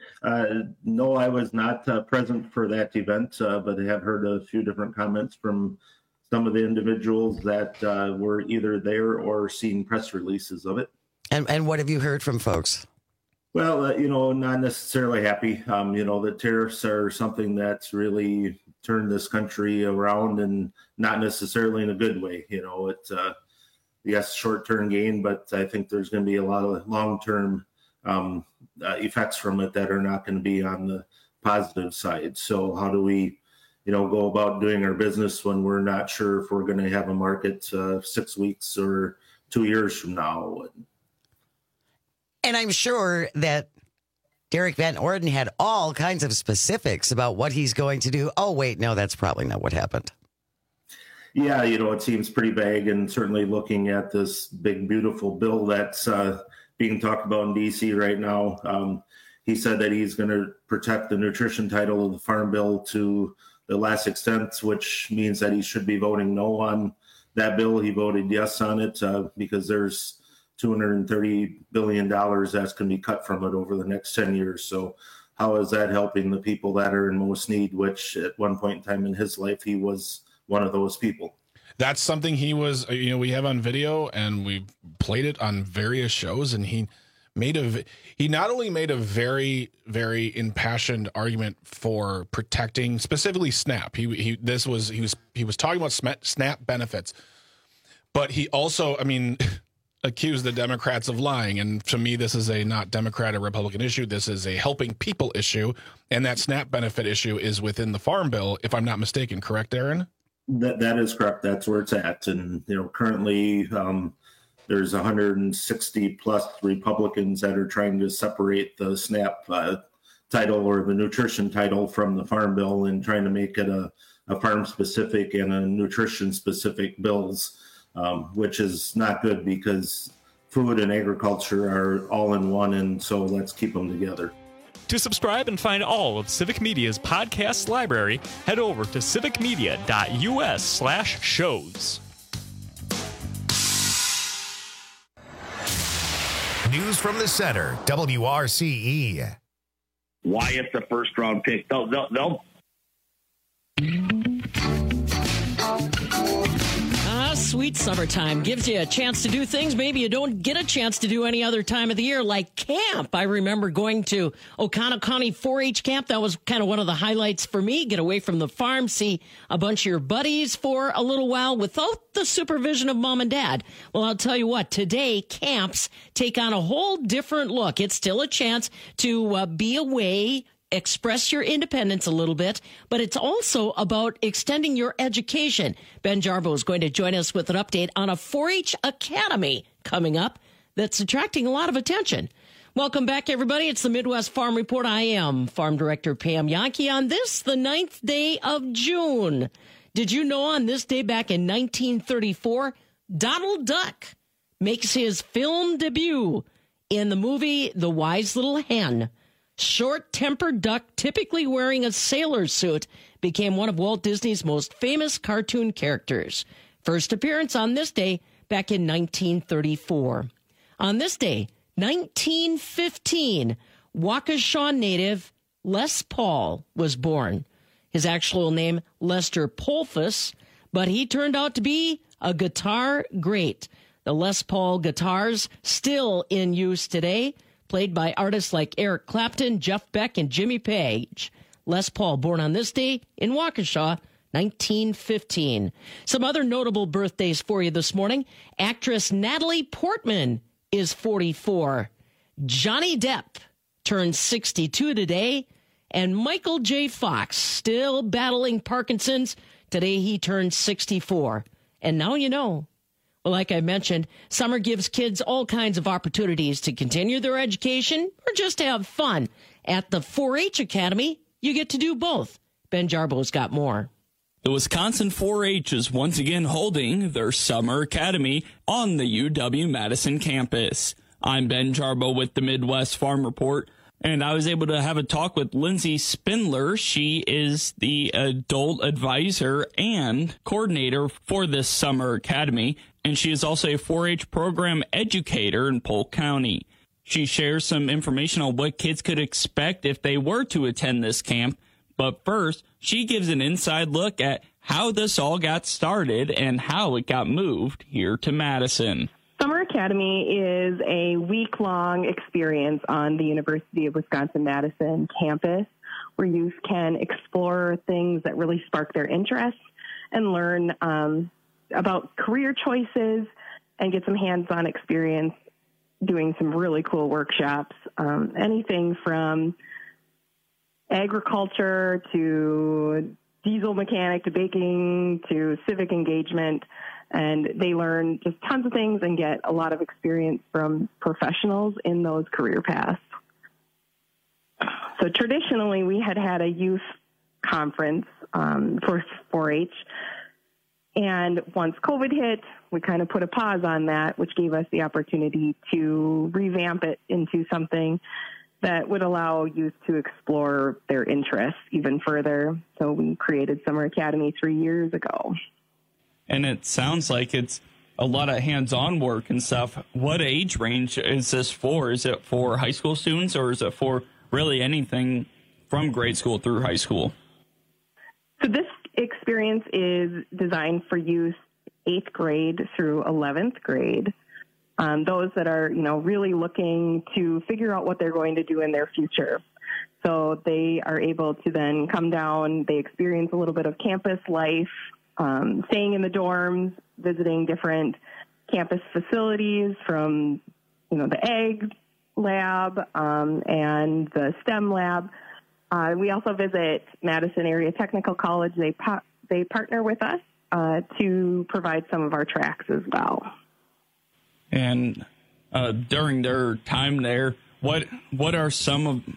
No, I was not present for that event, but I have heard a few different comments from some of the individuals that were either there or seen press releases of it. And what have you heard from folks? Well, not necessarily happy. The tariffs are something that's really turned this country around and not necessarily in a good way. It's yes, short-term gain, but I think there's going to be a lot of long-term effects from it that are not going to be on the positive side. So how do we, go about doing our business when we're not sure if we're going to have a market 6 weeks or 2 years from now? And I'm sure that Derek Van Orden had all kinds of specifics about what he's going to do. Oh, wait, no, that's probably not what happened. Yeah, it seems pretty vague, and certainly looking at this big, beautiful bill that's being talked about in D.C. right now, he said that he's going to protect the nutrition title of the Farm Bill to the last extent, which means that he should be voting no on that bill. He voted yes on it because there's $230 billion that's going to be cut from it over the next 10 years. So how is that helping the people that are in most need, which at one point in time in his life, he was one of those people. That's something he was, we have on video and we played it on various shows, and he not only made a very, very impassioned argument for protecting specifically SNAP. He was talking about SNAP benefits, but he also, accused the Democrats of lying. And to me, this is a not Democrat or Republican issue. This is a helping people issue. And that SNAP benefit issue is within the Farm Bill, if I'm not mistaken. Correct, Aaron? That is correct. That's where it's at. And, currently there's 160 plus Republicans that are trying to separate the SNAP title or the nutrition title from the Farm Bill and trying to make it a farm specific and a nutrition specific bills. Which is not good because food and agriculture are all in one, and so let's keep them together. To subscribe and find all of Civic Media's podcast library, head over to civicmedia.us/shows. News from the center, WRCE. Wyatt's a first-round pick. They'll Sweet summertime gives you a chance to do things maybe you don't get a chance to do any other time of the year, like camp. I remember going to Oconto County 4-H camp. That was kind of one of the highlights for me. Get away from the farm, see a bunch of your buddies for a little while without the supervision of mom and dad. Well, I'll tell you what, today camps take on a whole different look. It's still a chance to be away, express your independence a little bit, but it's also about extending your education. Ben Jarbo is going to join us with an update on a 4-H Academy coming up that's attracting a lot of attention. Welcome back, everybody. It's the Midwest Farm Report. I am Farm Director Pam Yankee on this, the 9th day of June. Did you know on this day back in 1934, Donald Duck makes his film debut in the movie The Wise Little Hen? Short-tempered duck, typically wearing a sailor suit, became one of Walt Disney's most famous cartoon characters. First appearance on this day back in 1934. On this day, 1915, Waukesha native Les Paul was born. His actual name, Lester Polfus, but he turned out to be a guitar great. The Les Paul guitars still in use today, played by artists like Eric Clapton, Jeff Beck, and Jimmy Page. Les Paul, born on this day in Waukesha, 1915. Some other notable birthdays for you this morning. Actress Natalie Portman is 44. Johnny Depp turns 62 today. And Michael J. Fox, still battling Parkinson's. Today he turns 64. And now you know. Well, like I mentioned, summer gives kids all kinds of opportunities to continue their education or just have fun. At the 4-H Academy, you get to do both. Ben Jarbo's got more. The Wisconsin 4-H is once again holding their Summer Academy on the UW-Madison campus. I'm Ben Jarbo with the Midwest Farm Report, and I was able to have a talk with Lindsay Spindler. She is the adult advisor and coordinator for this Summer Academy, and she is also a 4-H program educator in Polk County. She shares some information on what kids could expect if they were to attend this camp. But first, she gives an inside look at how this all got started and how it got moved here to Madison. Summer Academy is a week-long experience on the University of Wisconsin-Madison campus where youth can explore things that really spark their interest and learn about career choices and get some hands-on experience doing some really cool workshops, anything from agriculture to diesel mechanic to baking to civic engagement. And they learn just tons of things and get a lot of experience from professionals in those career paths. So traditionally, we had a youth conference for 4-H. And once COVID hit, we kind of put a pause on that, which gave us the opportunity to revamp it into something that would allow youth to explore their interests even further. So we created Summer Academy 3 years ago. And it sounds like it's a lot of hands-on work and stuff. What age range is this for? Is it for high school students, or is it for really anything from grade school through high school? So this experience is designed for youth 8th grade through 11th grade. Those that are, really looking to figure out what they're going to do in their future. So they are able to then come down, they experience a little bit of campus life, staying in the dorms, visiting different campus facilities from, the Ag Lab and the STEM Lab. We also visit Madison Area Technical College. They partner with us to provide some of our tracks as well. And during their time there, what are some of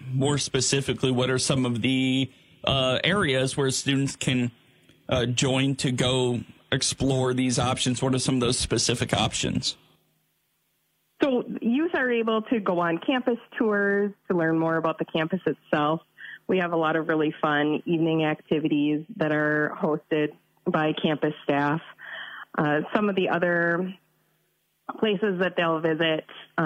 the areas where students can join to go explore these options? What are some of those specific options? So youth are able to go on campus tours to learn more about the campus itself. We have a lot of really fun evening activities that are hosted by campus staff. Some of the other places that they'll visit,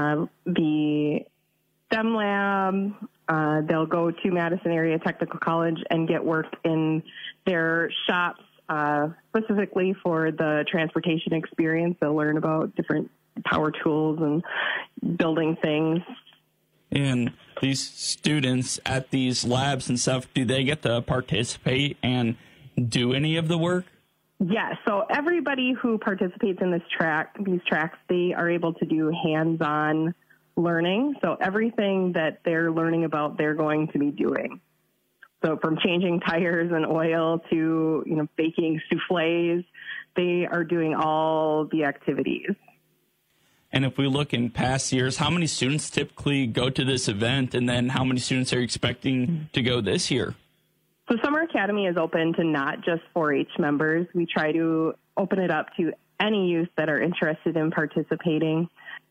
the STEM Lab, they'll go to Madison Area Technical College and get work in their shops, specifically for the transportation experience. They'll learn about different power tools and building things. And these students at these labs and stuff, do they get to participate and do any of the work? Yes. So everybody who participates in these tracks, they are able to do hands-on learning. So everything that they're learning about, they're going to be doing. So from changing tires and oil to, baking souffles, they are doing all the activities. And if we look in past years, how many students typically go to this event, and then how many students are you expecting to go this year? So Summer Academy is open to not just 4-H members. We try to open it up to any youth that are interested in participating.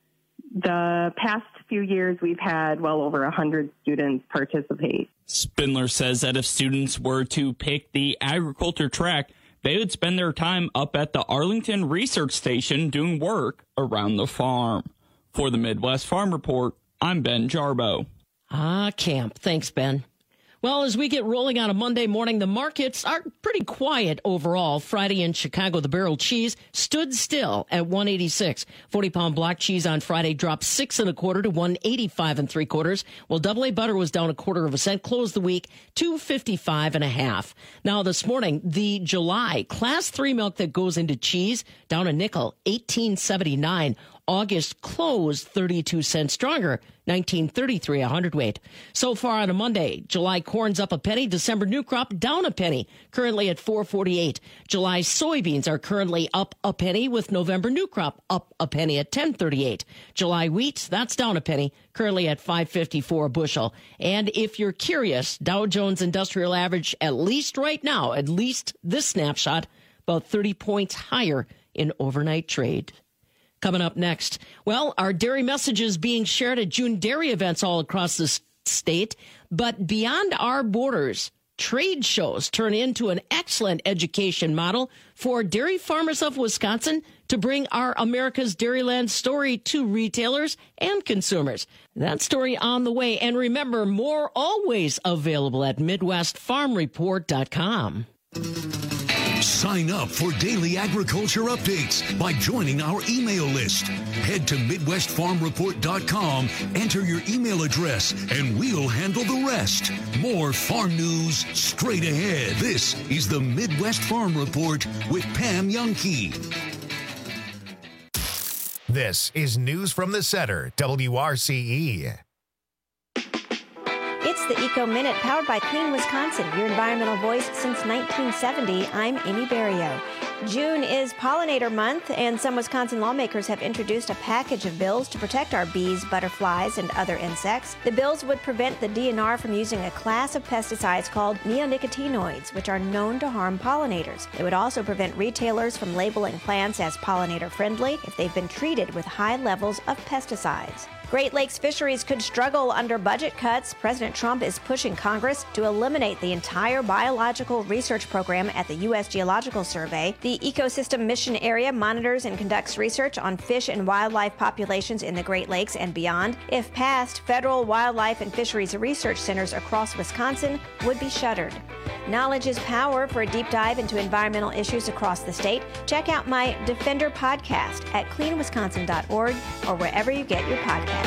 The past few years, we've had well over 100 students participate. Spindler says that if students were to pick the agriculture track, they would spend their time up at the Arlington Research Station doing work around the farm. For the Midwest Farm Report, I'm Ben Jarbo. Camp. Thanks, Ben. Well, as we get rolling on a Monday morning, the markets are pretty quiet overall. Friday in Chicago, the barrel cheese stood still at $1.86. 40-pound block cheese on Friday dropped 6 1/4 to $1.85 3/4. While double A butter was down 1/4 cent, closed the week $2.55 1/2. Now this morning, the July Class 3 milk that goes into cheese down a nickel, $18.79. August closed 32 cents stronger, $19.33 a hundredweight. So far on a Monday, July corn's up a penny, December new crop down a penny, currently at $4.48. July soybeans are currently up a penny, with November new crop up a penny at $10.38. July wheat, that's down a penny, currently at $5.54 a bushel. And if you're curious, Dow Jones Industrial Average, at least right now, at least this snapshot, about 30 points higher in overnight trade. Coming up next, well, our dairy messages being shared at June dairy events all across the state. But beyond our borders, trade shows turn into an excellent education model for dairy farmers of Wisconsin to bring our America's Dairyland story to retailers and consumers. That story on the way. And remember, more always available at MidwestFarmReport.com. Sign up for daily agriculture updates by joining our email list. Head to MidwestFarmReport.com, enter your email address, and we'll handle the rest. More farm news straight ahead. This is the Midwest Farm Report with Pam Youngkey. This is News from the Center, WRCE. It's the Eco Minute, powered by Clean Wisconsin, your environmental voice since 1970. I'm Amy Berrio. June is Pollinator Month, and some Wisconsin lawmakers have introduced a package of bills to protect our bees, butterflies, and other insects. The bills would prevent the DNR from using a class of pesticides called neonicotinoids, which are known to harm pollinators. They would also prevent retailers from labeling plants as pollinator-friendly if they've been treated with high levels of pesticides. Great Lakes fisheries could struggle under budget cuts. President Trump is pushing Congress to eliminate the entire biological research program at the U.S. Geological Survey. The Ecosystem Mission Area monitors and conducts research on fish and wildlife populations in the Great Lakes and beyond. If passed, federal wildlife and fisheries research centers across Wisconsin would be shuttered. Knowledge is power. For a deep dive into environmental issues across the state, check out my Defender podcast at cleanwisconsin.org or wherever you get your podcasts.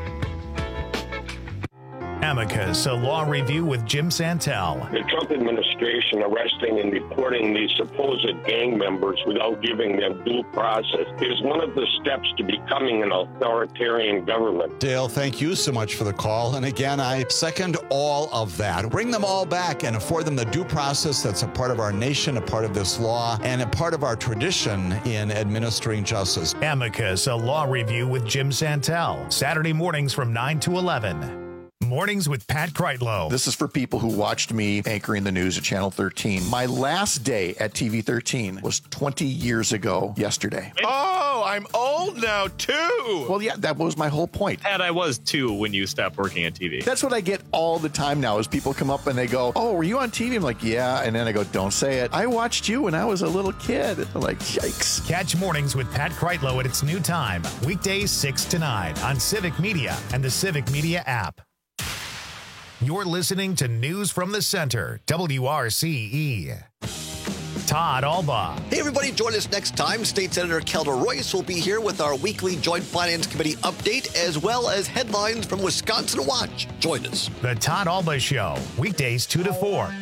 Amicus, a law review with Jim Santel. The Trump administration arresting and deporting these supposed gang members without giving them due process is one of the steps to becoming an authoritarian government. Dale, thank you so much for the call. And again, I second all of that. Bring them all back and afford them the due process that's a part of our nation, a part of this law, and a part of our tradition in administering justice. Amicus, a law review with Jim Santel. Saturday mornings from 9 to 11. Mornings with Pat Kreitlow. This is for people who watched me anchoring the news at Channel 13. My last day at TV 13 was 20 years ago yesterday. Oh, I'm old now, too. Well, yeah, that was my whole point. Pat, I was, too, when you stopped working at TV. That's what I get all the time now is people come up and they go, oh, were you on TV? I'm like, yeah. And then I go, don't say it. I watched you when I was a little kid. I'm like, yikes. Catch Mornings with Pat Kreitlow at its new time. Weekdays 6 to 9 on Civic Media and the Civic Media app. You're listening to News from the Center, WRCE. Todd Alba. Hey, everybody, join us next time. State Senator Kelda Royce will be here with our weekly Joint Finance Committee update, as well as headlines from Wisconsin Watch. Join us. The Todd Alba Show, weekdays 2 to 4.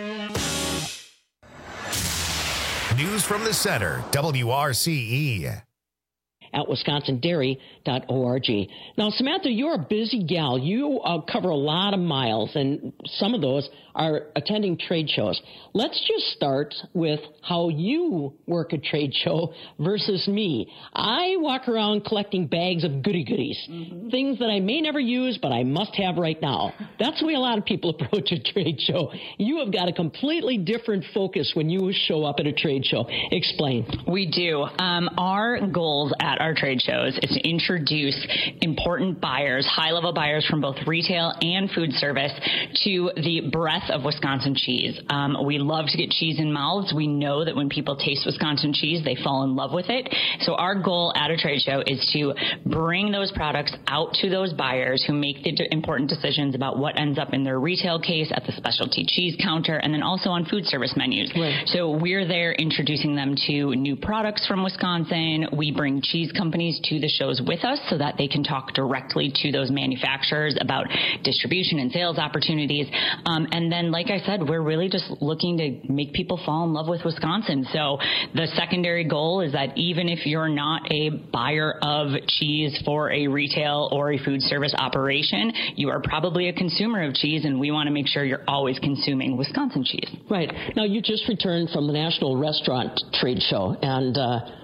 News from the Center, WRCE. At wisconsindairy.org. Now, Samantha, you're a busy gal. You cover a lot of miles, and some of those are attending trade shows. Let's just start with how you work a trade show versus me. I walk around collecting bags of goodies, things that I may never use, but I must have right now. That's the way a lot of people approach a trade show. You have got a completely different focus when you show up at a trade show. Explain. We do. Our goals at our trade shows is to introduce important buyers, high-level buyers from both retail and food service, to the breadth of Wisconsin cheese. We love to get cheese in mouths. We know that when people taste Wisconsin cheese, they fall in love with it. So our goal at a trade show is to bring those products out to those buyers who make the important decisions about what ends up in their retail case at the specialty cheese counter, and then also on food service menus. Right. So we're there introducing them to new products from Wisconsin. We bring cheese companies to the shows with us so that they can talk directly to those manufacturers about distribution and sales opportunities. And then, like I said, we're really just looking to make people fall in love with Wisconsin. So the secondary goal is that even if you're not a buyer of cheese for a retail or a food service operation, you are probably a consumer of cheese, and we want to make sure you're always consuming Wisconsin cheese. Right. Now, you just returned from the National Restaurant Trade Show, and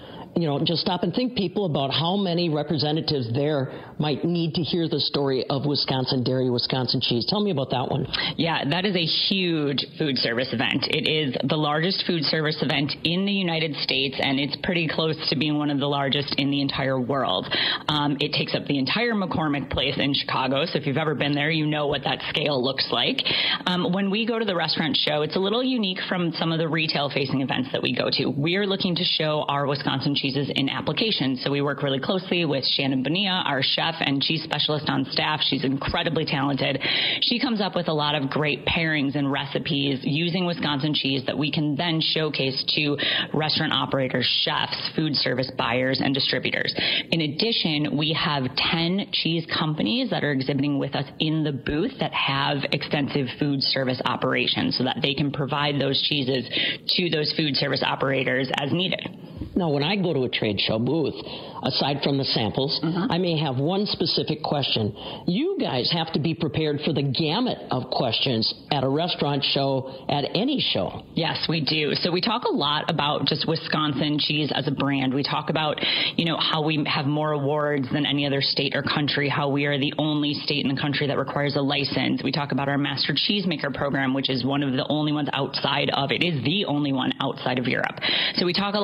just stop and think, people, about how many representatives there might need to hear the story of Wisconsin dairy, Wisconsin cheese. Tell me about that one. Yeah, that is a huge food service event. It is the largest food service event in the United States, and it's pretty close to being one of the largest in the entire world. It takes up the entire McCormick Place in Chicago, so if you've ever been there, you know what that scale looks like. When we go to the restaurant show, it's a little unique from some of the retail-facing events that we go to. We are looking to show our Wisconsin cheeses in application, so we work really closely with Shannon Bonilla, our chef and cheese specialist on staff. She's incredibly talented. She comes up with a lot of great pairings and recipes using Wisconsin cheese that we can then showcase to restaurant operators, chefs, food service buyers, and distributors. In addition, we have 10 cheese companies that are exhibiting with us in the booth that have extensive food service operations so that they can provide those cheeses to those food service operators as needed. Now, when I go to a trade show booth, aside from the samples, I may have one specific question. You guys have to be prepared for the gamut of questions at a restaurant show, at any show. Yes, we do. So we talk a lot about just Wisconsin cheese as a brand. We talk about, how we have more awards than any other state or country, how we are the only state in the country that requires a license. We talk about our Master Cheesemaker program, which is one of the only ones outside of, it is the only one outside of Europe. So we talk a lot about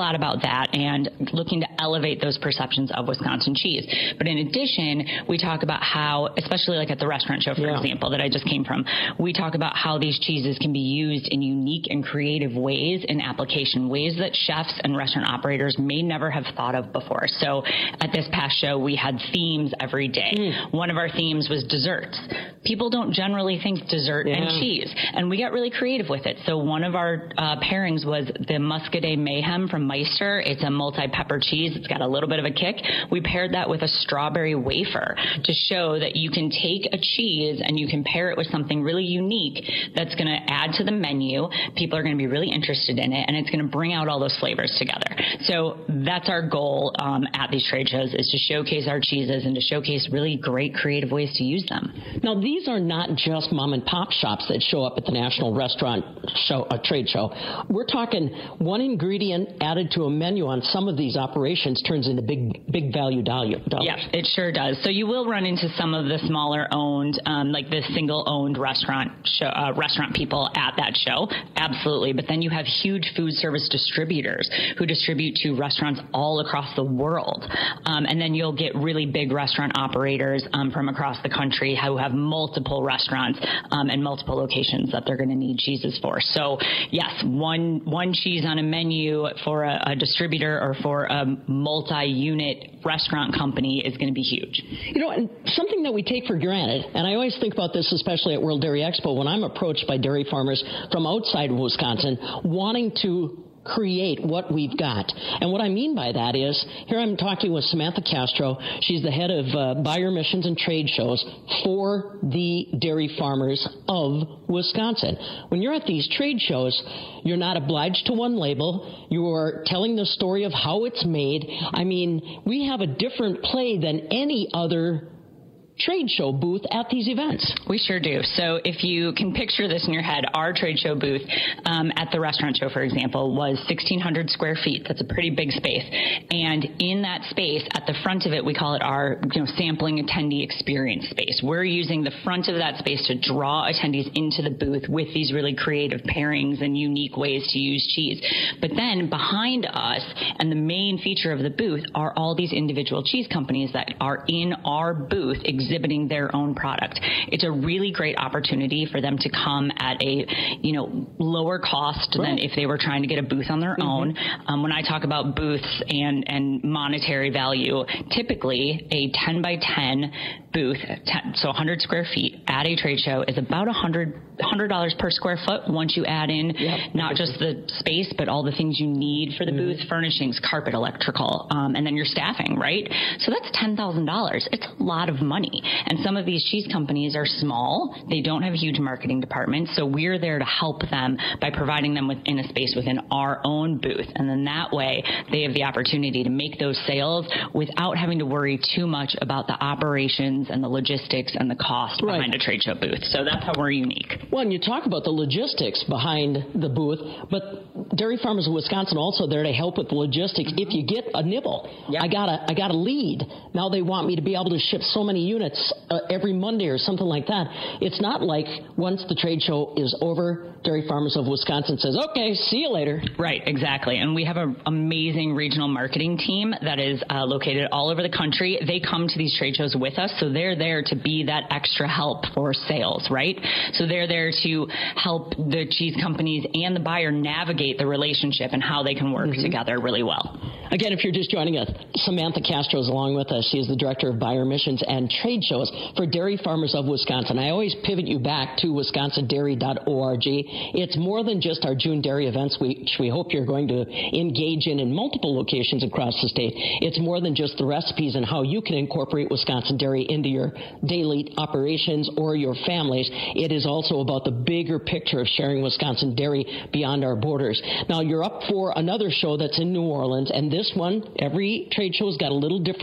that and looking to elevate those perceptions of Wisconsin cheese. But in addition, we talk about how, especially like at the restaurant show, for example, that I just came from, we talk about how these cheeses can be used in unique and creative ways in application, ways that chefs and restaurant operators may never have thought of before. So at this past show, we had themes every day. One of our themes was desserts. People don't generally think dessert and cheese, and we got really creative with it. So one of our pairings was the Muscadet Mayhem from Meister. It's a multi-pepper cheese. It's got a little bit of a kick. We paired that with a strawberry wafer to show that you can take a cheese and you can pair it with something really unique that's going to add to the menu. People are going to be really interested in it, and it's going to bring out all those flavors together. So that's our goal at these trade shows, is to showcase our cheeses and to showcase really great creative ways to use them. Now, these are not just mom and pop shops that show up at the National Restaurant Show, trade show. We're talking one ingredient added to a menu on some of these operations turns into big value dollars. Yeah, it sure does. So you will run into some of the smaller owned, like the single owned restaurant people at that show. Absolutely. But then you have huge food service distributors who distribute to restaurants all across the world. And then you'll get really big restaurant operators from across the country who have multiple restaurants and multiple locations that they're going to need cheeses for. So yes, one cheese on a menu for a distributor or for a multi-unit restaurant company is going to be huge. You know, and something that we take for granted, and I always think about this, especially at World Dairy Expo, when I'm approached by dairy farmers from outside of Wisconsin wanting to create what we've got. And what I mean by that is, here I'm talking with Samantha Castro. She's the head of buyer missions and trade shows for the dairy farmers of Wisconsin. When you're at these trade shows, you're not obliged to one label. You're telling the story of how it's made. I mean, we have a different play than any other trade show booth at these events. We sure do. So if you can picture this in your head, our trade show booth at the restaurant show, for example, was 1,600 square feet. That's a pretty big space. And in that space, at the front of it, we call it our sampling attendee experience space. We're using the front of that space to draw attendees into the booth with these really creative pairings and unique ways to use cheese. But then behind us, and the main feature of the booth, are all these individual cheese companies that are in our booth exhibiting their own product. It's a really great opportunity for them to come at a, lower cost than if they were trying to get a booth on their own. When I talk about booths and monetary value, typically a 10 by 10 booth, so 100 square feet at a trade show, is about $100 per square foot once you add in not just the space, but all the things you need for the booth, furnishings, carpet, electrical, and then your staffing, right? So that's $10,000. It's a lot of money. And some of these cheese companies are small. They don't have huge marketing departments. So we're there to help them by providing them within a space within our own booth. And then that way they have the opportunity to make those sales without having to worry too much about the operations and the logistics and the cost behind a trade show booth. So that's how we're unique. Well, and you talk about the logistics behind the booth, but Dairy Farmers of Wisconsin also there to help with the logistics. If you get a nibble, I got a lead. Now they want me to be able to ship so many units every Monday or something like that. It's not like once the trade show is over, Dairy Farmers of Wisconsin says, okay, see you later. Right, exactly. And we have an amazing regional marketing team that is located all over the country. They come to these trade shows with us, so they're there to be that extra help for sales, right? So they're there to help the cheese companies and the buyer navigate the relationship and how they can work together really well. Again, if you're just joining us, Samantha Castro is along with us. She is the Director of Buyer Missions and Trade Shows for Dairy Farmers of Wisconsin. I always pivot you back to wisconsindairy.org. It's more than just our June dairy events, which we hope you're going to engage in multiple locations across the state. It's more than just the recipes and how you can incorporate Wisconsin dairy into your daily operations or your families. It is also about the bigger picture of sharing Wisconsin dairy beyond our borders. Now, you're up for another show that's in New Orleans, and this one, every trade show's got a little different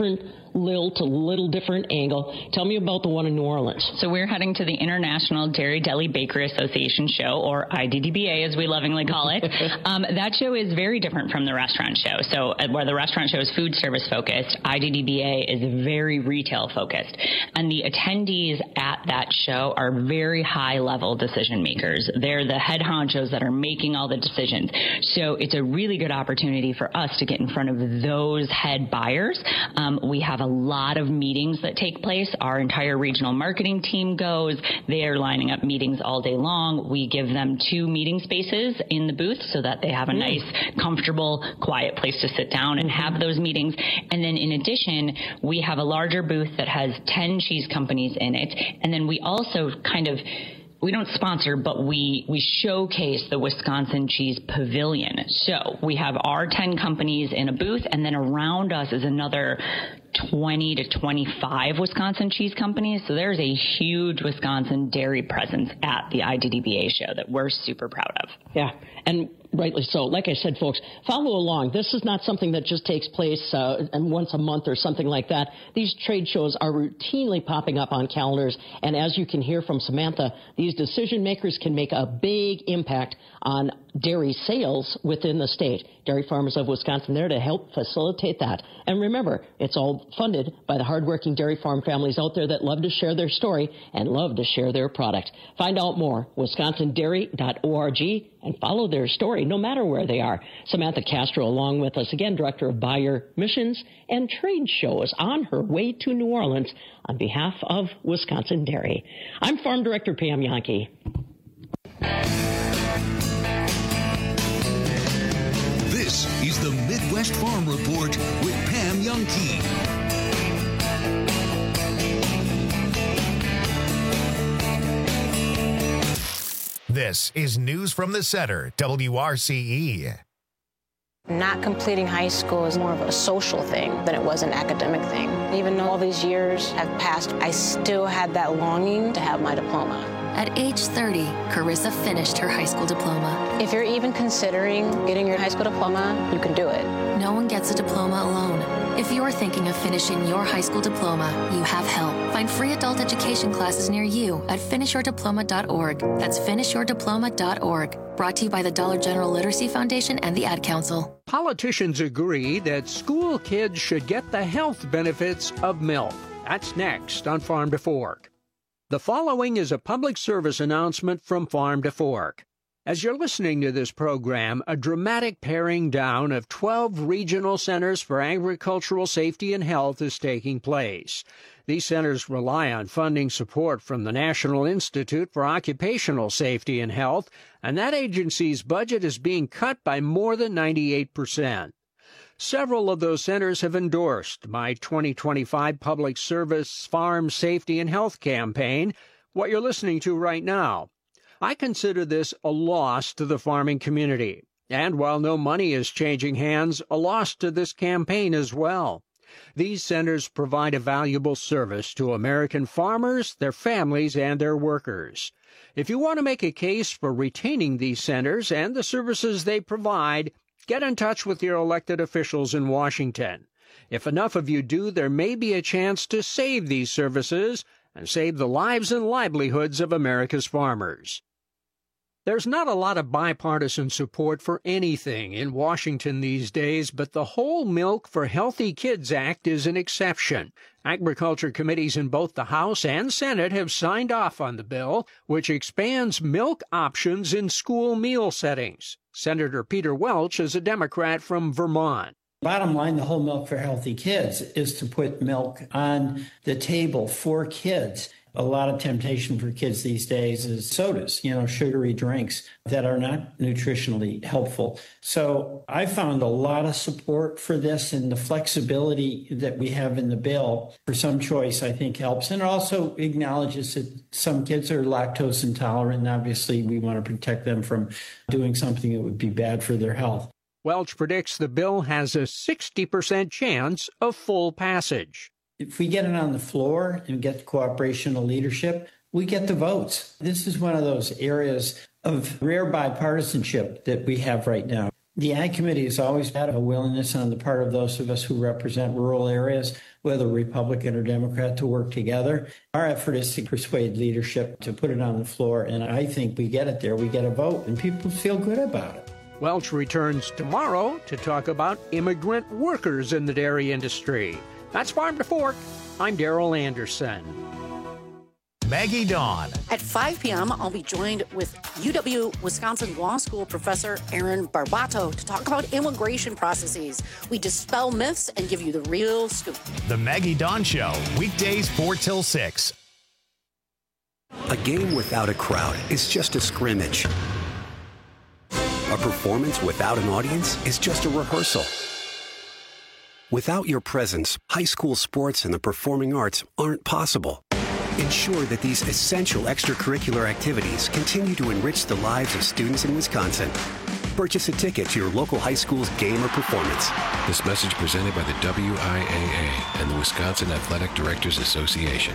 little different angle. Tell me about the one in New Orleans. So we're heading to the International Dairy Deli Bakery Association show, or IDDBA as we lovingly call it. That show is very different from the restaurant show. So where the restaurant show is food service focused, IDDBA is very retail focused. And the attendees at that show are very high level decision makers. They're the head honchos that are making all the decisions. So it's a really good opportunity for us to get in front of those head buyers. We have a lot of meetings that take place. Our entire regional marketing team goes. They are lining up meetings all day long. We give them 2 meeting spaces in the booth so that they have a nice, comfortable, quiet place to sit down and have those meetings. And then in addition, we have a larger booth that has 10 cheese companies in it. And then we also we don't sponsor, but we showcase the Wisconsin Cheese Pavilion. So we have our 10 companies in a booth, and then around us is another 20 to 25 Wisconsin cheese companies. So there's a huge Wisconsin dairy presence at the IDDBA show that we're super proud of. Yeah, and rightly so. Like I said, folks, follow along. This is not something that just takes place once a month or something like that. These trade shows are routinely popping up on calendars. And as you can hear from Samantha, these decision makers can make a big impact on dairy sales within the state. Dairy Farmers of Wisconsin there to help facilitate that. And remember, it's all funded by the hardworking dairy farm families out there that love to share their story and love to share their product. Find out more, wisconsindairy.org, and follow their story no matter where they are. Samantha Castro along with us again, Director of Buyer Missions and Trade Shows, on her way to New Orleans on behalf of Wisconsin Dairy. I'm Farm Director Pam Yankee. This is the Midwest Farm Report with Pam Yankee. This is News from the Center, WRCE. Not completing high school is more of a social thing than it was an academic thing. Even though all these years have passed, I still had that longing to have my diploma. At age 30, Carissa finished her high school diploma. If you're even considering getting your high school diploma, you can do it. No one gets a diploma alone. If you're thinking of finishing your high school diploma, you have help. Find free adult education classes near you at finishyourdiploma.org. That's finishyourdiploma.org. Brought to you by the Dollar General Literacy Foundation and the Ad Council. Politicians agree that school kids should get the health benefits of milk. That's next on Farm to Fork. The following is a public service announcement from Farm to Fork. As you're listening to this program, a dramatic paring down of 12 regional centers for agricultural safety and health is taking place. These centers rely on funding support from the National Institute for Occupational Safety and Health, and that agency's budget is being cut by more than 98%. Several of those centers have endorsed my 2025 Public Service Farm Safety and Health campaign, what you're listening to right now. I consider this a loss to the farming community, and while no money is changing hands, a loss to this campaign as well. These centers provide a valuable service to American farmers, their families, and their workers. If you want to make a case for retaining these centers and the services they provide, get in touch with your elected officials in Washington. If enough of you do, there may be a chance to save these services and save the lives and livelihoods of America's farmers. There's not a lot of bipartisan support for anything in Washington these days, but the Whole Milk for Healthy Kids Act is an exception. Agriculture committees in both the House and Senate have signed off on the bill, which expands milk options in school meal settings. Senator Peter Welch is a Democrat from Vermont. Bottom line, the Whole Milk for Healthy Kids is to put milk on the table for kids. A lot of temptation for kids these days is sodas, sugary drinks that are not nutritionally helpful. So I found a lot of support for this, and the flexibility that we have in the bill for some choice, I think, helps. And it also acknowledges that some kids are lactose intolerant, and obviously we want to protect them from doing something that would be bad for their health. Welch predicts the bill has a 60% chance of full passage. If we get it on the floor and get the cooperation of leadership, we get the votes. This is one of those areas of rare bipartisanship that we have right now. The Ag Committee has always had a willingness on the part of those of us who represent rural areas, whether Republican or Democrat, to work together. Our effort is to persuade leadership to put it on the floor, and I think we get it there. We get a vote, and people feel good about it. Welch returns tomorrow to talk about immigrant workers in the dairy industry. That's Farm to Fork. I'm Darrell Anderson. Maggie Dawn. At 5 p.m., I'll be joined with UW-Wisconsin Law School professor Aaron Barbato to talk about immigration processes. We dispel myths and give you the real scoop. The Maggie Dawn Show, weekdays 4 till 6. A game without a crowd is just a scrimmage. A performance without an audience is just a rehearsal. Without your presence, high school sports and the performing arts aren't possible. Ensure that these essential extracurricular activities continue to enrich the lives of students in Wisconsin. Purchase a ticket to your local high school's game or performance. This message presented by the WIAA and the Wisconsin Athletic Directors Association.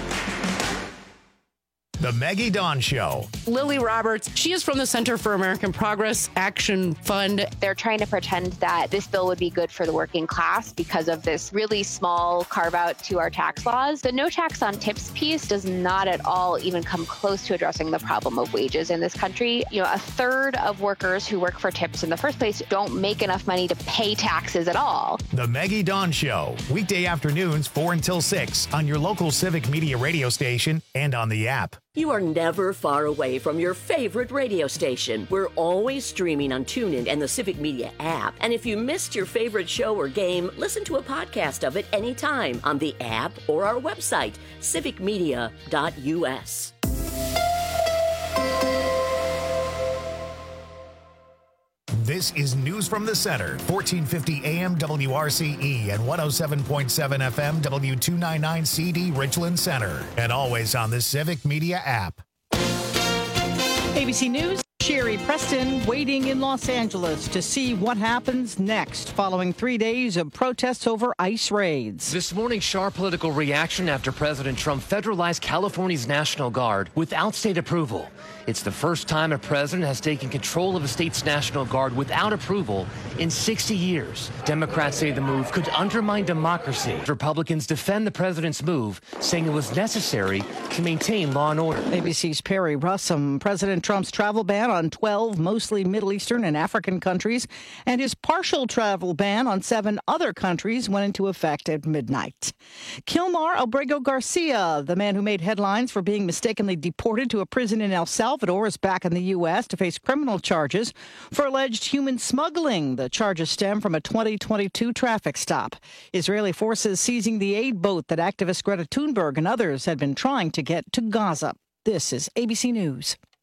The Maggie Dawn Show. Lily Roberts, she is from the Center for American Progress Action Fund. They're trying to pretend that this bill would be good for the working class because of this really small carve out to our tax laws. The no tax on tips piece does not at all even come close to addressing the problem of wages in this country. You know, a third of workers who work for tips in the first place don't make enough money to pay taxes at all. The Maggie Dawn Show, weekday afternoons 4 until 6 on your local Civic Media radio station and on the app. You are never far away from your favorite radio station. We're always streaming on TuneIn and the Civic Media app. And if you missed your favorite show or game, listen to a podcast of it anytime on the app or our website, civicmedia.us. This is News from the Center, 1450 AM WRCE and 107.7 FM W299CD Richland Center, and always on the Civic Media app. ABC News, Sherry Preston waiting in Los Angeles to see what happens next following 3 days of protests over ICE raids. This morning, sharp political reaction after President Trump federalized California's National Guard without state approval. It's the first time a president has taken control of a state's National Guard without approval in 60 years. Democrats say the move could undermine democracy. Republicans defend the president's move, saying it was necessary to maintain law and order. ABC's Perry Russum. President Trump's travel ban on 12 mostly Middle Eastern and African countries and his partial travel ban on 7 other countries went into effect at midnight. Kilmar Albrego Garcia, the man who made headlines for being mistakenly deported to a prison in El Salvador, is back in the U.S. to face criminal charges for alleged human smuggling. The charges stem from a 2022 traffic stop. Israeli forces seizing the aid boat that activist Greta Thunberg and others had been trying to get to Gaza. This is ABC News.